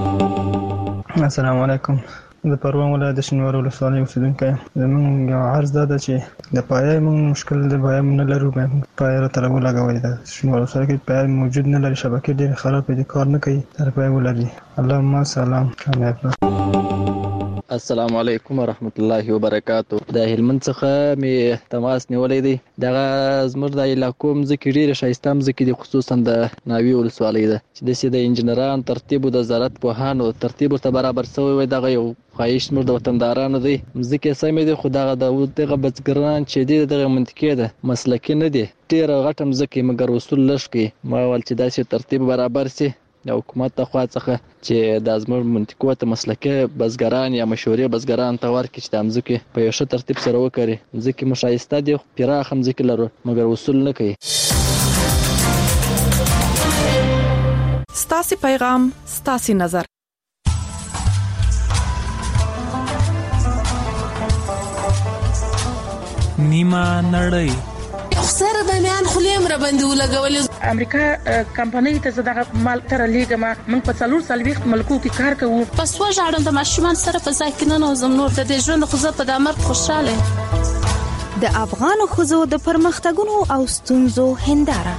Speaker 12: السلام علیکم. د پروان ولایت د شینوارو ولسوالۍ اوسیدونکی زموږ یو عرض دا ده چې د پایې موږ مشکل د پایې موږ نه لرو، پایې راته راولګوئ. د شینوارو ولسوالۍ کې پایې موجود نه لري، شبکې ډېرې خرابې دي، کار نه کوي، تر پایې ولري. اللهم سلام کامیاب.
Speaker 24: السلام علیکم ورحمت الله وبرکاتہ. د هلمند څخه می تماس نیولې دی. دغه زموږ د علاقو مځکې ډېرې ښایسته مځکې دي، خصوصا د ناوی ولسوالۍ ده چې داسې د انجنیران ترتیب او د زراعت پوهانو ترتیب ورته برابر شوی وي. دغه یو خواهش موږ د وطندارانو دی، مځکې سمې دي، خو دغه د دغه بزګران چې دي دغه منطقې ده مسلکي نه دي، ډېره غټه مځکې مګر وصول لږ کوي. ما ویل چې داسې ترتیب برابر شي د حکومت له خوا څخه چې د زموږ منطقو ته مسلکي بزګران یا مشورې بزګران ته ورکړي چې د مځکې په یو ښه ترتیب سره وکړي. مځکې مو ښایسته دي، پراخه مځکې لرو مګر وصول نه کوي.
Speaker 8: ستاسو پیغام ستاسو نظر.
Speaker 19: نیمه نړۍ
Speaker 25: سره د میان خلیم را باندې ولګول.
Speaker 26: امریکا کمپنۍ ته زداغه مال تر لیګما موږ په څلور سلويخت ملکو کې کار کوو.
Speaker 25: پس وژاړم د ماشومان سره په ځای کې نه نوزم نور د دې ژوند خو زه په دامر خوشاله.
Speaker 8: د افغان خزو د پرمختګونو او ستونزو هنداره.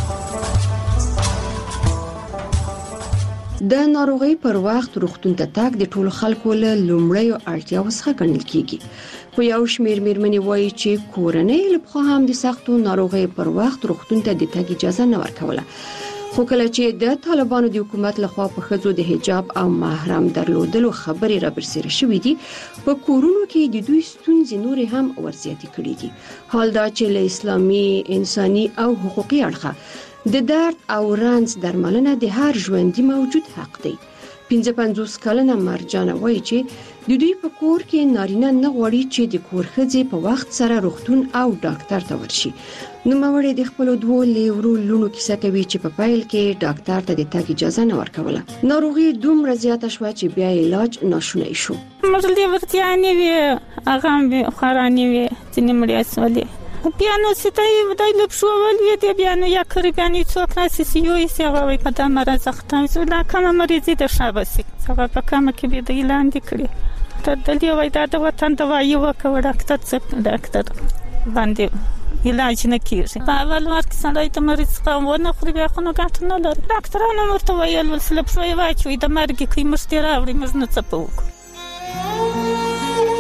Speaker 14: د ناروغي پر وخت روغتون ته تګ د ټولو خلکو له لومړیو اړتیاو څخه ګڼل کیږي. خو یو شمیر میرمنې وایي چې کورنۍ له پخوا هم د سختو ناروغي پر وخت روغتون ته د تګ اجازه نه ورکوله. خو کله چې د طالبانو د حکومت لخوا په ښځو د حجاب او محرم درلودلو خبرې را برسېره شوې دي، په کورونو کې د دوی ستونزې نورې هم ورزیاتې کړې دي. حال دا چې له اسلامي، انساني او حقوقي اړخه د درد او رنځ درملنه د هر ژوندي موجود حق دی. پنځه پنځوس کلنه مرجانه وایي چې د دوی په کور کې نارینه نه غواړي چې د کور ښځې په وخت سره روغتون او ډاکټر ته ورشي. نوموړې د خپل دوه لیورو لونو کیسه کوي چې په پیل کې ډاکټر ته د تګ اجازه نه ورکوله. ناروغي دومره زیاته شوه چې بیا علاج ناشونی شو.
Speaker 27: مزلې ورته نه وی هغه به خوراني وی چې نیمړی اسولې بیا نو ستای ودای لب شو ول وی دی بیا نو یا کړی بیا نو څوک راسی سی یو سی هغه وی په دمر زختان زړه کوم مریضی د شابسي هغه په کوم کې به د اعلان دکړي ته دلی وای دا د وطن د وایو وکړه ډاکټر څخه ډاکټر باندې علاج نه کیږي. په اول وخت کې سړی ته مریض قوم ونه خوري بیا خو نه ګټ نه لري. ډاکټرانو ورته ویل ول سلب شوی واچوي د مرګ کې مشتري راوړي موږ نه څه پوک.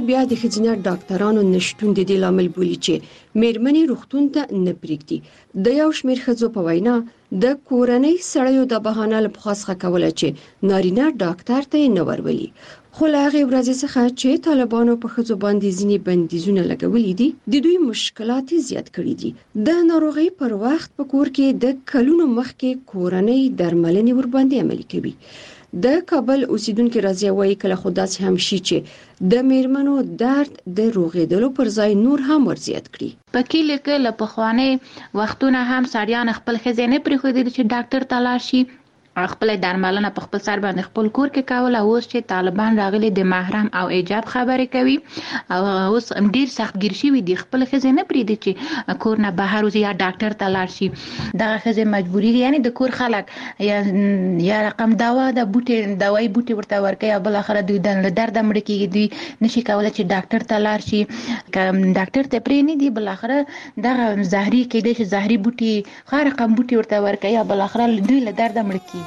Speaker 7: بیا د ښځینه ډاکټرانو نشټون د دې لامل بولي چې میرمنې روغتون ته نه پریږدي. د یو شمېر ښځو په وینا د کورنۍ سړیو د بهانه لپاره څخه کوله چې نارینه ډاکټر ته نه ورولي. خو له هغې ورځې څخه چې طالبانو په ښځو باندې ځینې بندیزونه لګولي دي د دوی مشکلات زیات کړي دي. د ناروغۍ پر وخت په کور کې د کلونو مخکې کورنۍ درملنې ورباندې عملي کوي. د کابل اوسیدونکو راځي وایي کله خو داسې هم شي چې د میرمنو درد د روغېدلو پر ځای نور هم ورزیات کړي.
Speaker 15: په کله کې له پخواني وختونه هم سړیان خپل ښځې نه پرېښودل چې ډاکټر ته لاړ شي، خپل درملنه په خپل سر باندې خپل کور کې کوله. اوس چې طالبان راغلي د محرم او ایجاب خبرې کوي او اوس ډیر سختګیر شوي دي، خپل ښځې نه پرېږدي چې کور نه بهر وځي یا ډاکټر ته لاړ شي. دغه ښځې مجبوري دي، یعنی د کور خلک یا یا رقم دوا د بوټي دوايي بوټي ورته ورکوي او بل اخر دوی د درد مړ کېږي، دوی نشي کولای چې ډاکټر ته لاړ شي. ډاکټر ته پرې نه دي، بل اخر دغه زهري کېدای شي زهري بوټي خا رقم بوټي ورته ورکوي او بل اخر دوی له درد مړ کېږي.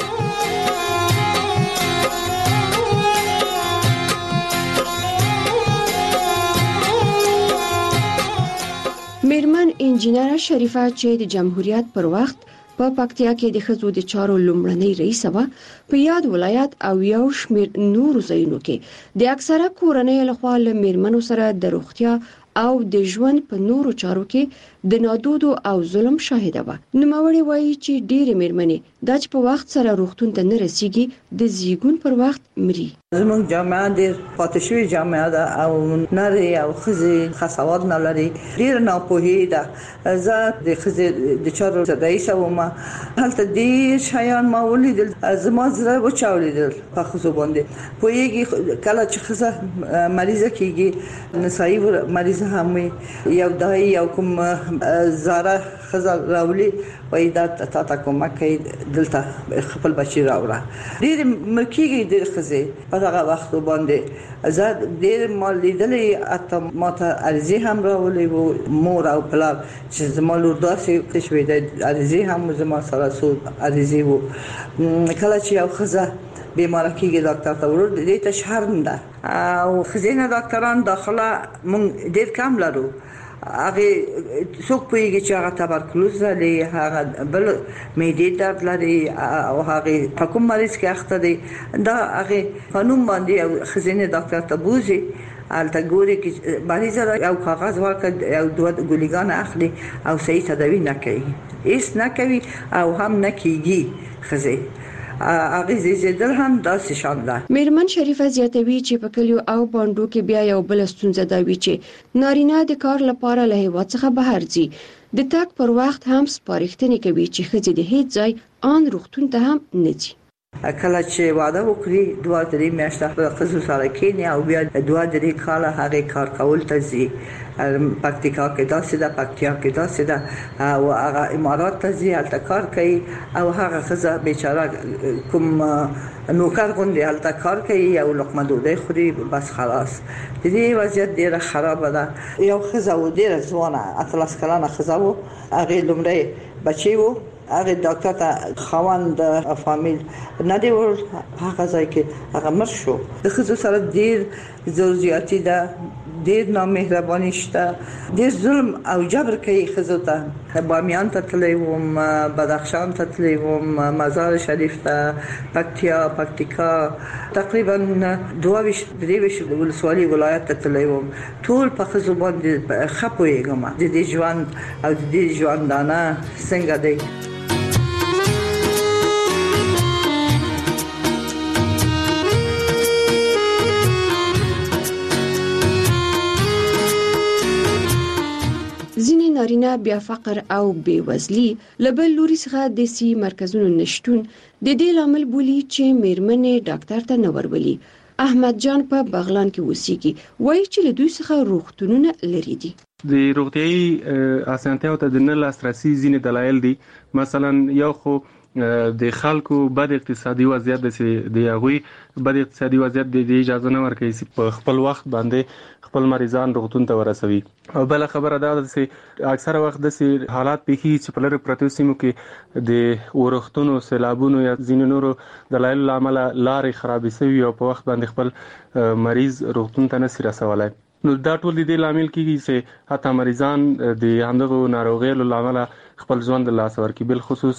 Speaker 7: میرمن انجینر شریفه چې د جمهوریت پر وخت په پکتیا کې د ښځو د چارو لومړنۍ رئیسه وه، په یاد ولایت او یو شمېر نورو ځایونو کې د اکثره کورنۍ لخوا له میرمنو سره د روغتیا او د ژوند په نورو چارو کې د نادودو او ظلم شاهده وه. نوموړې وایي چې ډېرې میرمنې دا چې په وخت سره روغتون ته نه رسیږي د زیږون پر وخت مري.
Speaker 16: زموږ جامعه ډېر پاتې شوې جامعه ده او نرۍ او ښځې ښه سواد نه لري، ډېره ناپوهي ده. زه د ښځې د چارو رئیسه وم، هلته ډېر شیان ما ولیدل، زما زړه وچاودېدل په ښځو باندې. پوهېږي کله چې ښځه مریضه کېږي، نسایي مریضه هم وي، یو دای یو کوم زاره ښځه راولي وایي دا تا ته کومک کوي، دلته خپل بچي راوړه. ډېرې مړ کېږي ډېرې ښځې په دغه وختو باندې. زه ډېر ما لیدلې، حتی ما ته عریضې هم راولې وو مور او پلار چې زما لور داسې شوې ده، عریضې هم زما سره څو عریضې وو. کله چې یو ښځه بیماره کېږي ډاکټر ته ورور دې ته شرم ده او ښځینه ډاکټران داخله مونږ ډېر کم لرو. هغه څوک پوهیږي چې هغه تبرکلوز لري، هغه بل معدې درد لري او هغه په کوم مریض کې اخته دي، دا هغه قانون باندې او ښځینه ډاکټر ته بوزي البته ګوري چې مریض یو کاغذ ورکړي یو دوه ګولیګان اخلي او صحیح تداوی نه کوي، هیڅ نه کوي او هم نه کیږي. ښځې هغه زیږیدل هم داسې شان ده.
Speaker 7: میرمن شریفه زیاتوي چې په کلیو او باندو کې بیا یو بل ستونزه دا وی چې نارینه د کار لپاره له هیواد څخه بهر ځي، د تګ پر وخت هم سپارښتنې کوي چې ښځې د هیڅ ځای آن روغتون ته هم نه ځي.
Speaker 16: کله چې واده وکړي دوه درې میاشتې په ښځو سره کېني او بیا دوه درې کاله هغه کار کول ته ځي. پکتیکا کې داسې ده، پکتیا کې داسې ده او هغه امارات ته ځي، هلته کار کوي او هغه ښځه بیچاره کوم نوکر غوندې هلته کار کوي، یو لقمه ډوډۍ خوري بس خلاص. د دې وضعیت ډېره خرابه ده. یو ښځه و ډېره ځوانه اتلس کلنه ښځه و، هغې لومړی بچی و، هغه ډاکټر ته خاوند فامیل نه دی ور هغه ځای کې هغه مر شو. د ښځو سره ډېر زور زیاتی ده، ډېر نامهرباني شته، ډېر ظلم او جبر کوي ښځو ته. بامیان ته تللی وم، بدخشان ته تللی وم، مزار شریف ته، پکتیا، پکتیکا، تقریبا دوه ویشت درې ویشت ولسوالۍ ولایت ته تللی وم. ټول په ښځو باندې ښه پوهېږم د دې ژوند او د دې ژوندانه څنګه دی.
Speaker 7: ځینې نارینه بیا فقر او بیوزلي لبل لوري څخه د سی مرکزونو نشټون د دې لامل بولی چې میرمنې ډاکټر ته نه ورولي. احمد جان په بغلان کې اوسېږي، وایي چې له دوی څخه روغتونونه لري دي.
Speaker 17: د روغتيایي اسانتیاو ته د نه لاسرسي ځینې دلایل دي. مثلا یو خو د خلکو بد اقتصادي وضعیت د هغوی بد اقتصادي وضعیت د اجازه نه ورکوي چې په خپل وخت باندې خپل مریضان روغتون ته ورسوي. او بل خبره دا ده چې اکثره وخت د حالات پیښي چې په لری پروتو سیمو کې د ورختونو سیلابونو یا ځینو نورو دلایل لامل لارې خرابې شوي او په وخت باندې خپل مریض روغتون ته نشي رسولای. نو دا ټول د لامل کیږي چې حتی مریضان د همدغه ناروغیو لامل خپل ژوند له لاسه ورکړي، بل خصوص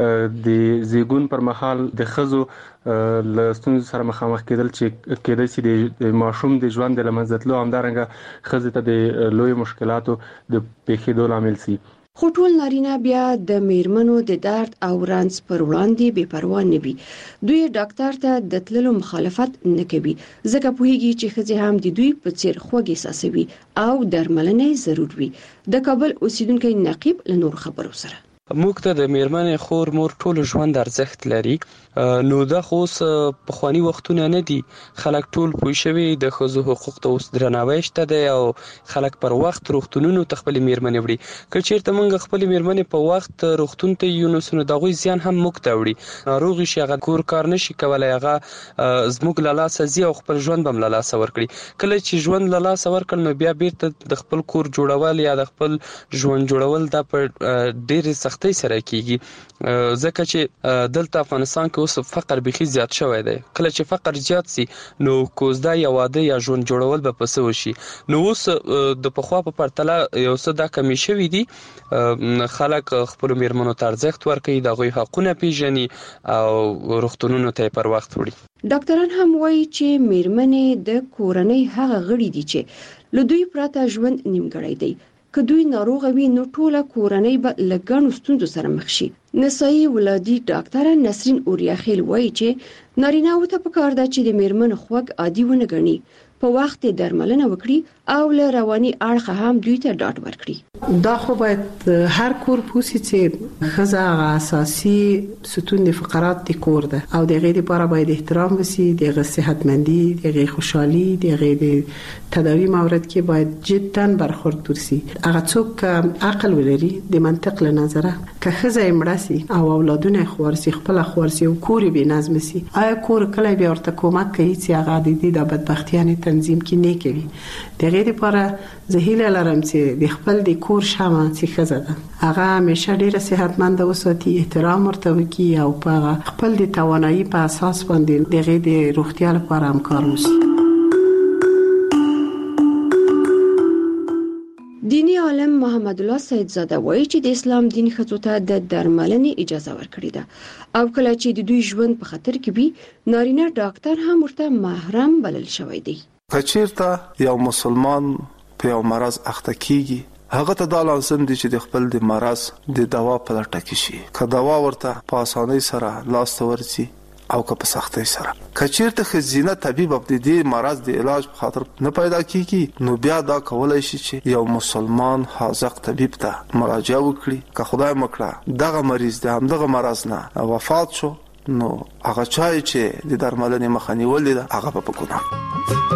Speaker 17: د زیږون پر مهال د ښځو له ستونزو سره مخامخ کېدل چې کېدای شي د ماشوم د ژوند له منځه تلو، همدارنګه ښځې ته د لوی مشکلاتو د پیښېدو لامل شي.
Speaker 7: خو ټول نارینه بیا د میرمنو د درد او رنځ پر وړاندې بې پروا نه وي. دوی ډاکټر ته د تللو مخالفت نه کوي، ځکه پوهیږي چې ښځې هم د دوی په څیر خوږ احساسوي او درملنه ضرور وي. د کابل اوسیدونکو نقیب له نور خبرو سره
Speaker 3: موږ ته د میرمنې خور مور ټول ژوند ارزښت لري. نو دا خو په خواني وختونه نه دي، خلک ټول پوه شوي د ښځو حقوق ته اوس درناوی شته دی او خلک پر وخت روغتونونو ته خپل میرمنې وړي. که چیرته موږ خپل میرمنې په وخت روغتون ته یو نو سن دغه زیان هم موږ ته وړي. ناروغ شي هغه کور کار نشي کولای، هغه زموږ له لاسه زی او خپل ژوند بم له لاسه ورکړي. کله چې ژوند له لاسه ورکړ نو بیا بیرته د خپل کور جوړول یا د خپل ژوند جوړول د په ډېر سختۍ سره کیږي، ځکه چې دلته افغانستان کې اوس فقر بيخي زیات شوی دی. کله چې فقر زیات سي نو کوزدا یا واده یا ژوند جوړول به پسو شي. نو اوس د پخوا په پرتله یو څه دا کمی شوی دي. خلک خپل میرمنو ته ارزښت ورکوي، د غوي حقونه پیژني او روغتونونو ته پر وخت وړي.
Speaker 7: ډاکټران هم وایي چې میرمنې د کورنۍ هغه غړي دي چې له دوی پرته ژوند نیمګړی دی. که دوی ناروغ وي نو ټوله کورنۍ به له ګڼو ستونزو سره مخ شي. نسایي ولادي ډاکټره نسرین اوریاخیل وایي چې نارینه و ته پکار ده چې د میرمنو خوږ عادي ونه ګڼي، په وخت درملنه وکړي او له رواني اړخه هم دوی ته ډاډ ورکړي.
Speaker 6: دا خو باید هر کور پوسی چې ښځه اساسي ستون د فقرات د کور ده او د غیر لپاره باید احترام وسی، د صحتمندي، د غیر خوشحالي، د غیر تداوی مورد کې باید جدا برخورد وسی. هغه څوک عقل ولري د منطق له نظره که ښځه امراسي او اولادونه خورسي خپل خورسي او کور به نظم سي، آیا کور کله به ورته کومک کوي چې هغه د دې د بدبختیانه تنظیم کې نه کوي. د غیر لپاره زهیله لرم چې د خپل د کور شمه چې ښځه ده هغه همیشه ډیره صحتمند وساتي، احترام ورته وکړي او په خپل د توانایي په اساس باندې د غیر د روغتیا لپاره هم کار وکړي.
Speaker 7: دینی عالم محمد الله سیدزاده وایي چې د اسلام دین ښځو ته د درملنې اجازه ورکړې ده او کله چې د دوی ژوند په خطر کې وي نارینه ډاکټر هم ورته محرم بلل شوی دی.
Speaker 18: کچیرته یو مسلمان په یو مرض اخته کیږي هغه ته دا لازم دي چې د خپل د مرض د دوا په لټه کې شي، که دوا ورته په اسانۍ سره لاس ته ورسي او که په سختۍ سره. کچیرته خزینه طبيب په دې مرض د علاج په خاطر نه پیدا کیږي نو بیا دا کولای شي چې یو مسلمان حاذق طبيب ته مراجعه وکړي. که خدای مکړه دغه مریض د همدغه مرض نه وفات شو نو هغه چای چې د درملنې مخه نیولې ده هغه په ګناه.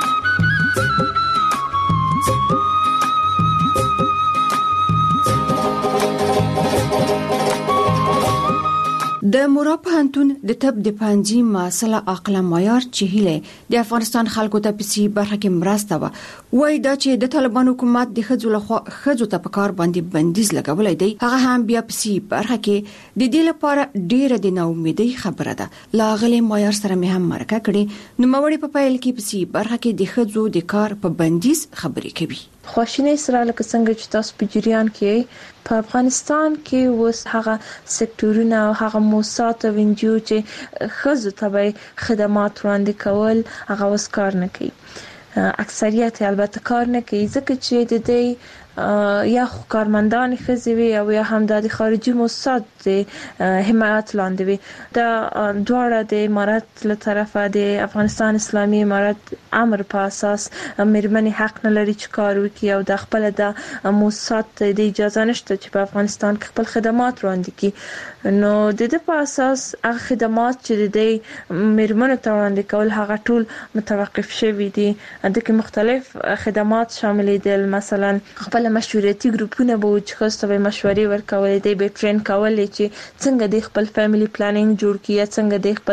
Speaker 7: د مورا پوهنتون د طب د پنځه مسله عقل معیار چې هله د افغانستان خلکو ته پسی برخه کې مرسته و وای دا چې د طالبان حکومت د خځو لخوا خځو ته په کار باندې بندیز لګولای دی هغه هم بیا پسی برخه کې د دې لپاره ډیره د ناامیدۍ خبره ده. لاغله معیار سره مې هم مرکه کړي نو موري په پایل کې پسی برخه کې د خځو د کار په بندیز خبرې کوي.
Speaker 20: خواشینی سره لکه څنګه چې تاسو په جریان کې په افغانستان کې وس هغه سکتورونه او هغه موسسات او انجیو چې خزو ته خدمات وړاندې کول هغه وس کار نه کوي. اکثریت البته کار نه کوي ځکه چې د دې یا کارمندان خزوی او یا هم د خارجي موسسات د حمایت لاندې وي. دا دواړه د امارات له طرفه د افغانستان اسلامي امارات امر په اساس میرمنې حق نه لري چې کار وکړي او د خپل د موسسات د اجازه نشته چې په افغانستان کې خپل خدمات وړاندې کړي. نو د دې په اساس هغه خدمات چې د میرمنو ته وړاندې کول هغه ټول متوقف شوي دي. د کې مختلف خدمات شامل دي، مثلا خپل خپل مشورتي ګروپونه به چې خاصه به مشورې ورکولې دی به ټرین کولې چې څنګه د خپل فیملی پلانینګ جوړ کړي څنګه د خپل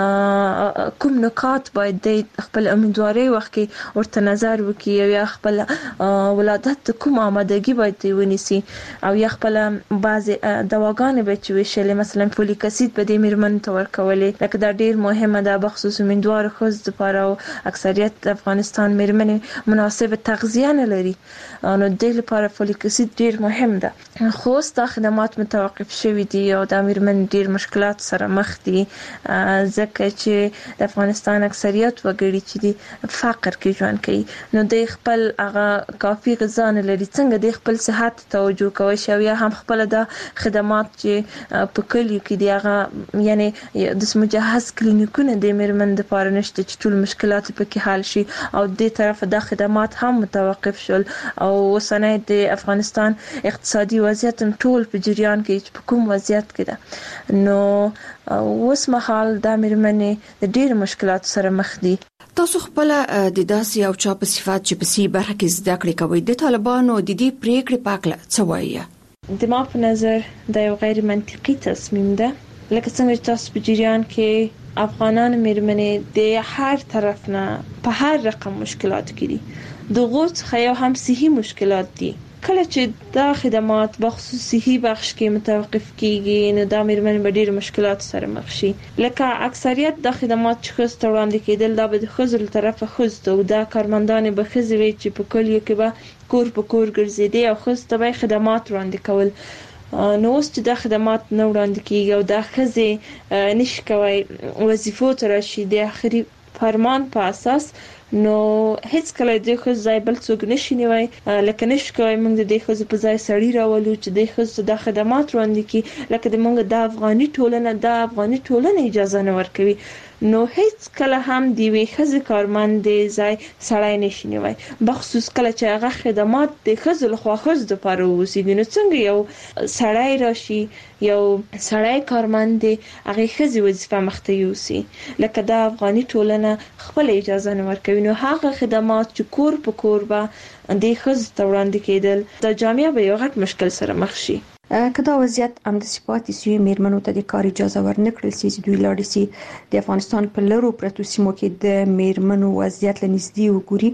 Speaker 20: کوم نکات باید د خپل امیدواري وخت کې ورته نظر وکړي یا خپل ولادت کوم آمادګي باید ونیسي او یا خپل بعض دواګانې به چې وشلې مثلا فولیک اسید به د میرمن تور کولې لکه دا ډیر مهمه ده بخصوص امیدوار خوځ لپاره او اکثریت افغانستان میرمنې مناسب تغذیه نه لري نو د لپاره فولیک اسید ډیر مهم ده خو ستا خدمات متوقف شوي دي او د میرمن ډیر مشکلات سره مخ دي ځکه چې د افغانستان اکثریت وګړي چې دي فقر کې ژوند کوي نو د خپل هغه کافي غذا نه لري څنګه د خپل صحت توجه کوي او یا هم خپل د خدمات چې په کلیو کې دی هغه یعنی د مجهز کلینیکونه د میرمن د لپاره نشته چې ټول مشکلات پکې حل شي او د طرف د خدمات هم متوقف شول او وسنه د افغانستان اقتصادي وضعیت ټول په جریان کې په کوم وضعیت کې ده نو اوس مهال د میرمنې د ډېر مشکلات سره مخ دي
Speaker 7: تاسو خپل د داسې او چا په صفات چې په سی برخه کې زده کړې کوي د طالبانو د دې پریکړې پاکله څه وایي
Speaker 20: د ما په نظر د یو غیر منطقي تصمیم ده لکه څنګه تاسو په جریان کې افغانان میرمنې د هر طرف نه په هر رقم مشکلات کې دي دغه څخه یو هم صحي مشکلات دي کله چې دا خدمات بخصوص صحي بخش کې متوقف کیږي نو دا میرمن به ډېر مشکلات سره مخ شي لکه اکثریت د خدمات چې خص وړاندې کېدل دا به د خزر طرفه خزته او دا کارمندان به خزوي چې په کلیو کې به کور په کور ګرځېدي او خص ته به خدمات وړاندې کول نو اوس چې د خدمات نه وړاندې کیږي او د خزې نشي کوي وظیفو تر شي د اخري فرمان په اساس نو هیڅ کله د خو ځای بل څوک نشي نیوي لکه نشي کوي موږ د خو په ځای سړی راولو چې د خو د خدمات وړاندې کی لکه د موږ د افغاني ټولنه د افغاني ټولنه اجازه نه ورکوي نو هیڅ کله هم دی وی خزه کارمند ځای سړی نشي نیوي بخصوص کله چې هغه خدمات د خزل خو خز د پاره وسیږي نو څنګه یو سړی راشي یو سړی کارمند هغه خزه وظیفه مخته یوسي لکه د افغاني ټولنه خپل اجازه نه ورکوي نو هغه خدمات چې کور په کور به د خز توړاندې کېدل د جامعه به یو غټ مشکل سره مخ شي
Speaker 7: کدا وضعیت ام د صفاتي سوی میرمنو ته د کار اجازه ورنکړل سي چې دوی لاړ سي د افغانستان په لرو پرتو سیمو کې د میرمنو وضعیت لنږدې وګوري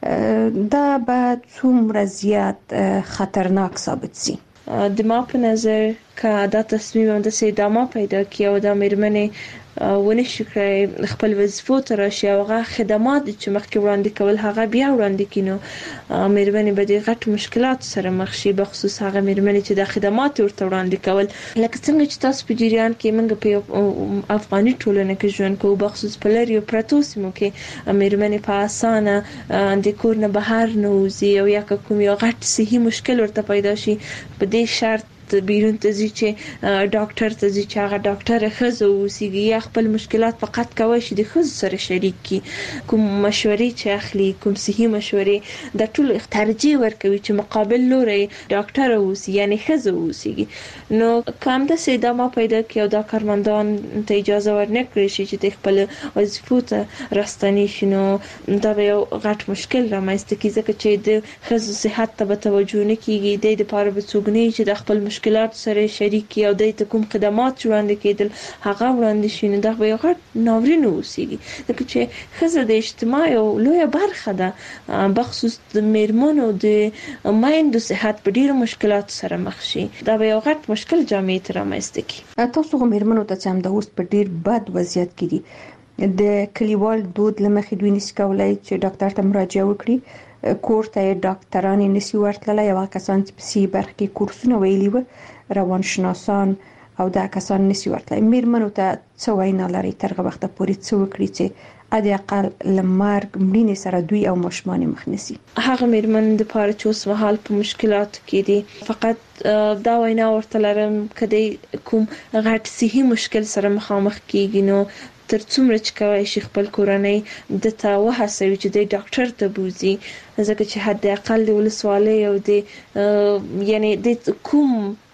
Speaker 7: دا به څومره زیات خطرناک ثابت سي
Speaker 20: د ما په نظر که دا تصمیم د سیدامه پیدا کیو د میرمنې ونه شکرای خپل وظیفو تر شي او هغه خدمات چې مخکې وړاندې کول هغه بیا وړاندې کینو میرمنې به د غټ مشکلات سره مخ شي بخصوص هغه میرمنې چې د خدمات ورته وړاندې کول لکه څنګه چې تاسو په جریان کې موږ په افغاني ټولنه کې ژوند کوو بخصوص په لري پرتو سیمو کې میرمنې په اسانه د کور نه بهر نه وځي او یا کوم یو غټ صحي مشکل ورته پیدا شي په دې شرط بیرون ته ځي چې ډاکټر ته ځي چې هغه ډاکټر خزه اوسېږي یا خپل مشکلات فقط کوي چې د خزو سره شریک کی کوم مشورې چې اخلي کوم صحي مشورې د ټول ترجیح ورکوي چې مقابل لوري ډاکټر اوسي یعنی خزه اوسېږي نو کوم د سیدامه پیدا کیو دا کارمندان ته اجازه ورنکړي شي چې د خپل وظیفو ته راستنی شنو دا یو غټ مشکل رامنځته کیږي چې د خزو صحت ته توجه نه کیږي د لپاره به څوګنی چې د خپل مشکلات سره شریک او د کوم خدمات وړاندې کېدل هغه وړاندې شینه د یو غټ ناورین اوسېږي ځکه چې خزه د اجتماع یو لویه برخه ده بخصوص د میرمنو د مایندو صحت په ډیرو مشکلات سره مخ شي دا یو غټ مشکل جامعې ته رامنځته کی
Speaker 7: تاسو میرمنو ته هم د اوس په ډیر بد وضعیت کې دي د کلیوال دود لمخې دوی نس کولای چې ډاکټر ته مراجعه وکړي کور ته ډاکټران نسی ورتللی یو کسان چې په سی برخه کې کورسونه ویلي و روانشناسان او دا کسان نسی ورتللی میرمنو ته څه وینا لري ترغه وخت پورې څه وکړي چې ا د اقل لمرګ مړینې سره دوی او مشمان مخنسي
Speaker 20: هغه میرمن د پاره چې اوس مهال په مشکلات کې دي فقط دا وینا ورته لرم کدی کوم غټ صحي مشکل سره مخامخ کیږي نو تر څومره چې کوي شي خپل کورنۍ د تا وهڅوي چې د ډاکټر ته بوزي ځکه چې حد اقل ولسوالۍ او د یعنی د کوم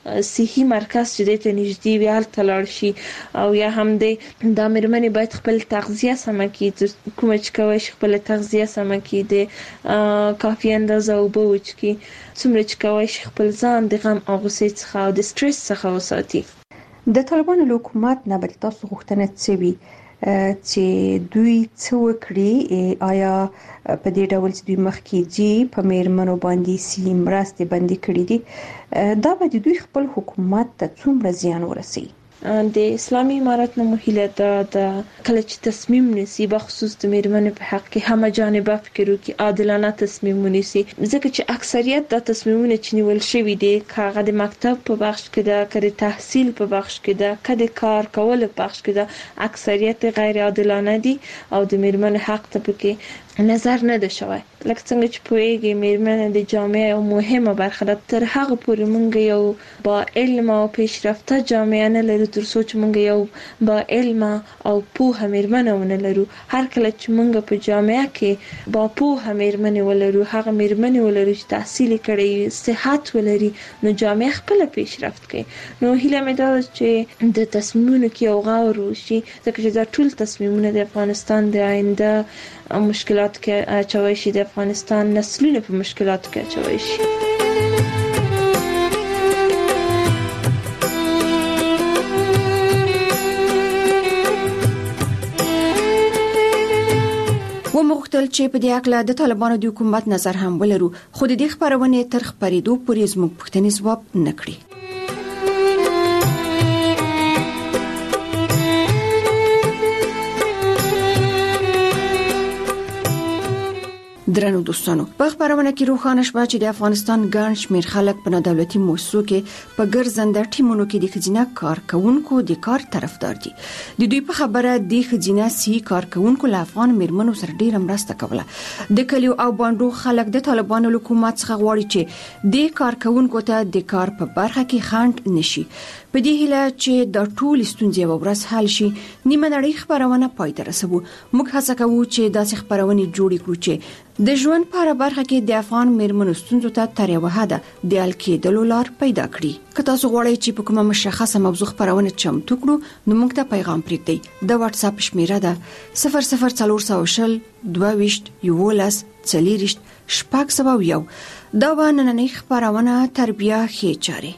Speaker 20: صحي مرکز چې د نږدې وي هلته لاړ شي او یا هم د د مېرمنې باید خپل تغذیه سم کړي کوم چې کوي خپل تغذیه سم کړي د کافي اندازه اوبه وڅښي څومره چې کوي خپل ځان د غم او غوسې څخه او د سټرس څخه وساتي.
Speaker 7: د طالبانو حکومت نه بل تاسو غوښتنه څه وی چې دوی څه وکړي آیا په دې ډول چې دوی مخکې دي په میرمنو باندې سي مرستې بندي کړې دي دا به دوی خپل حکومت ته څومره زیان ورسي؟
Speaker 20: د اسلامي امارت نه مهله دا د کله چې تصمیم نیسي بخصوص د میرمنو په حق کې هم جانبه فکر وکړي عادلانه تصمیم ونیسي ځکه چې اکثریت د تصمیمونو چې نیول شوی دي کاغه د مکتب په بخش کې دا کړي تحصیل په بخش کې دا کړي کار کول په بخش کې دا اکثریت غیر عادلانه دي او د میرمنو حق ته پکې نظر نه ده شوی. لکه څنګه چې پوهیږي میرمنې د جامعه یو مهمه برخه ده تر هغه پورې مونږ یو با علم او پیشرفته جامعه نه لرو تر څو چې مونږ یو با علم او پوهه میرمنې ونه لرو. هر کله چې مونږ په جامعه کې با پوهه میرمنې ولرو هغه میرمنې ولرو چې تحصیل کړي صحت ولري نو جامعه خپل پیشرفت کوي. نو هیله مې ده چې د تصمیمونو کې یو غور وشي ځکه چې دا ټول تصمیمونه د افغانستان د آینده مشکلات کې اچوي شي د افغانستان نسلونه په مشکلات کې اچوي شي.
Speaker 7: ومغتل چې په دې اړه د طالبانو د حکومت نظر هم ولرو خو د دې خبرونه تر خبرېدو پورې زموږ پوښتنې ځواب نکړي. درنو دوستانو په خبرونه کې روښانه شوه چې د افغانستان ګڼ شمېر خلک په دولتي مؤسسو کې په ګرځنده ټیمونو کې د خزینه کارکونکو د کار طرفدار دي. د دوی په خبره د خزینه سي کارکونکو له افغان میرمنو سره ډیره مرسته کوله. د کلیو او باندو خلک د طالبانو حکومت څخه غواړي چې د کارکونکو ته د کار په برخه کې خنډ نشي. په دې هیله چې د ټول ستونزې یو ورځ حل شي نیمه نړۍ خبرونه پای ته رسوو. موږ هڅه کوو چې داسې خبرونه جوړ کړو چې د ژوند په اړه برخه کې د افغان میرمنو ستونزو ته تر یو حده د حل کېدلو لار پیدا کړي. که تاسو غواړئ چې په کومه مشخصه موضوع خبرونه چمتو کړو نو موږ ته پیغام پرېږدئ. د واتس اپ شمیره ده صفر صفر څلور سوه شل دوه ویشت یولس څلوېښت شپږ سوه یو. دا و نننۍ خبرونه تربیه ښې چارې.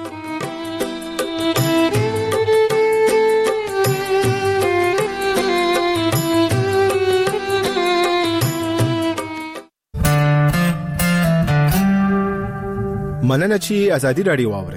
Speaker 1: مننه چې ازادي رادیو واوري.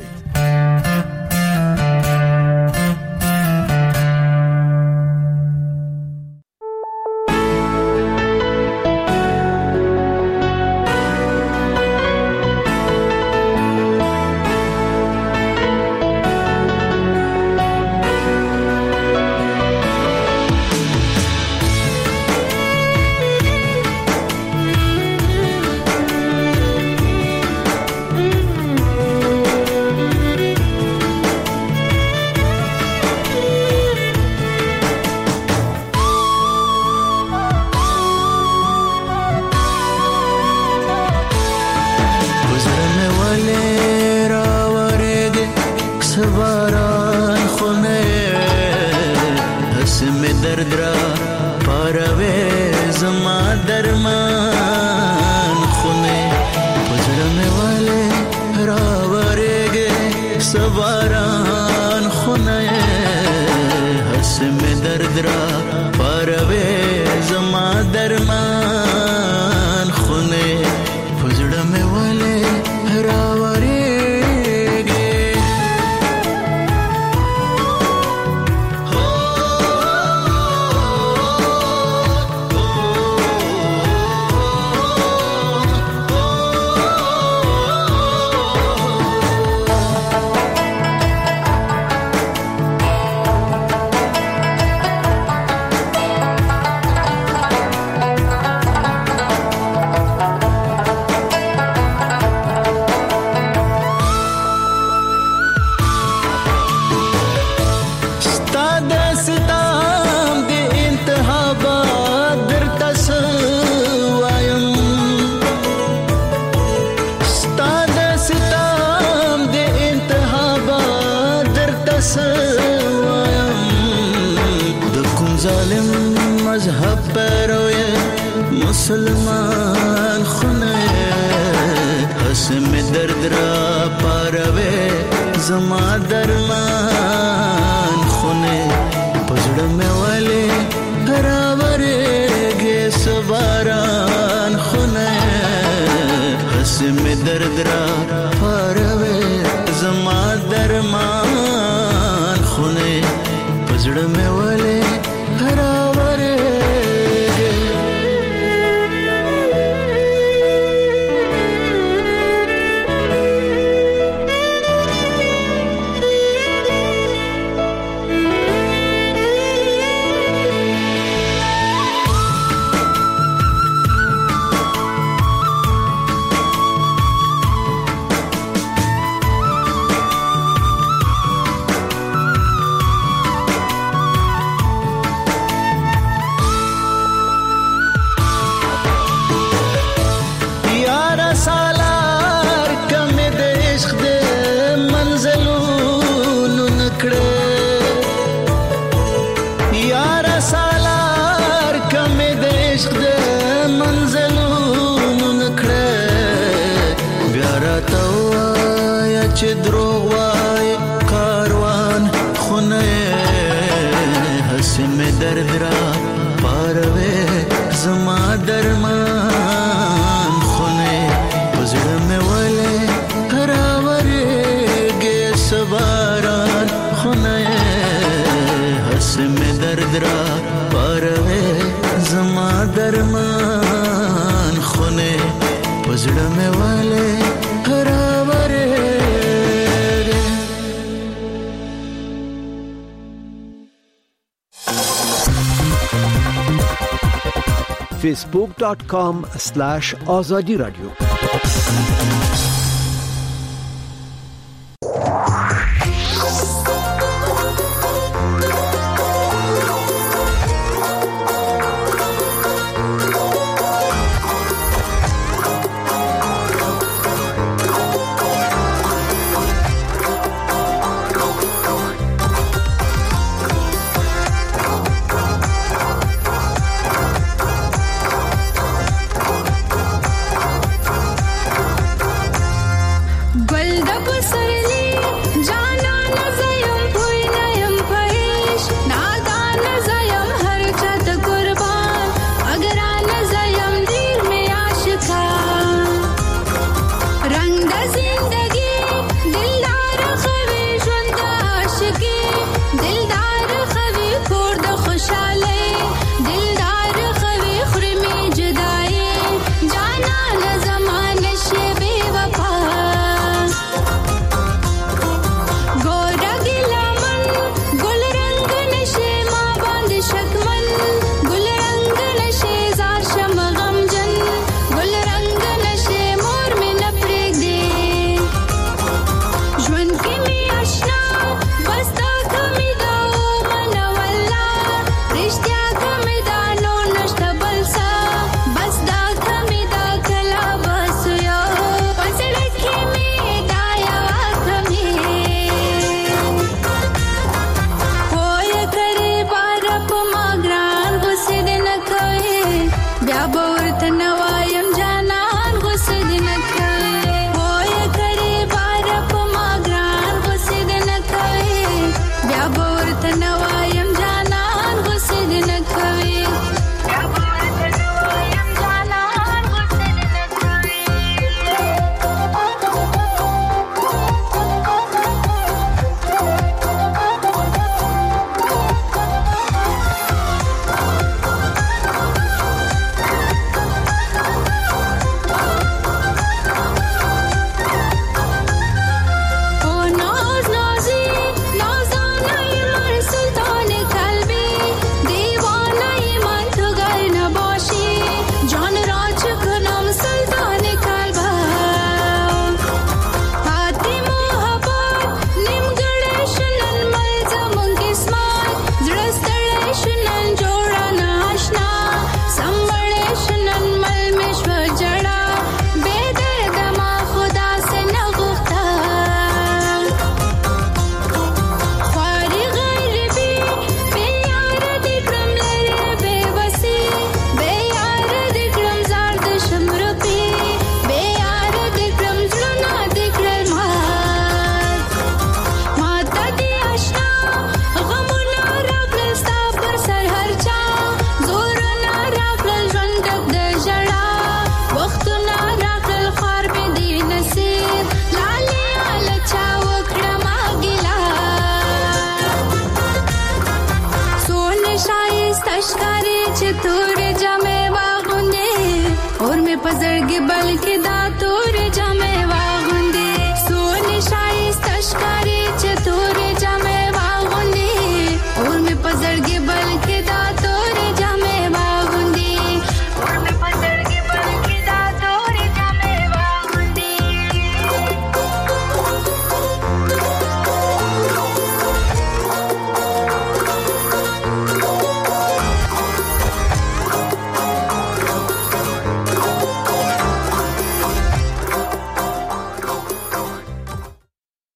Speaker 2: مذهب پیروی مسلمان خونه حسم درد را پاروی زما درمان خونه پزړه مې ولې راورېږي سباران خونه حسم درد را پاروی زما درمان خونه پزړه مې ولې چې دروغ وای کاروان خونه حسم درد را پاروي زما درمان خونه پزړه مې ولې راورېږي سباران خونه حسم درد را پاروي زما درمان خونه پزړه مې ولې
Speaker 4: facebook dot com slash azadi radio
Speaker 10: Gorgi
Speaker 9: بلکې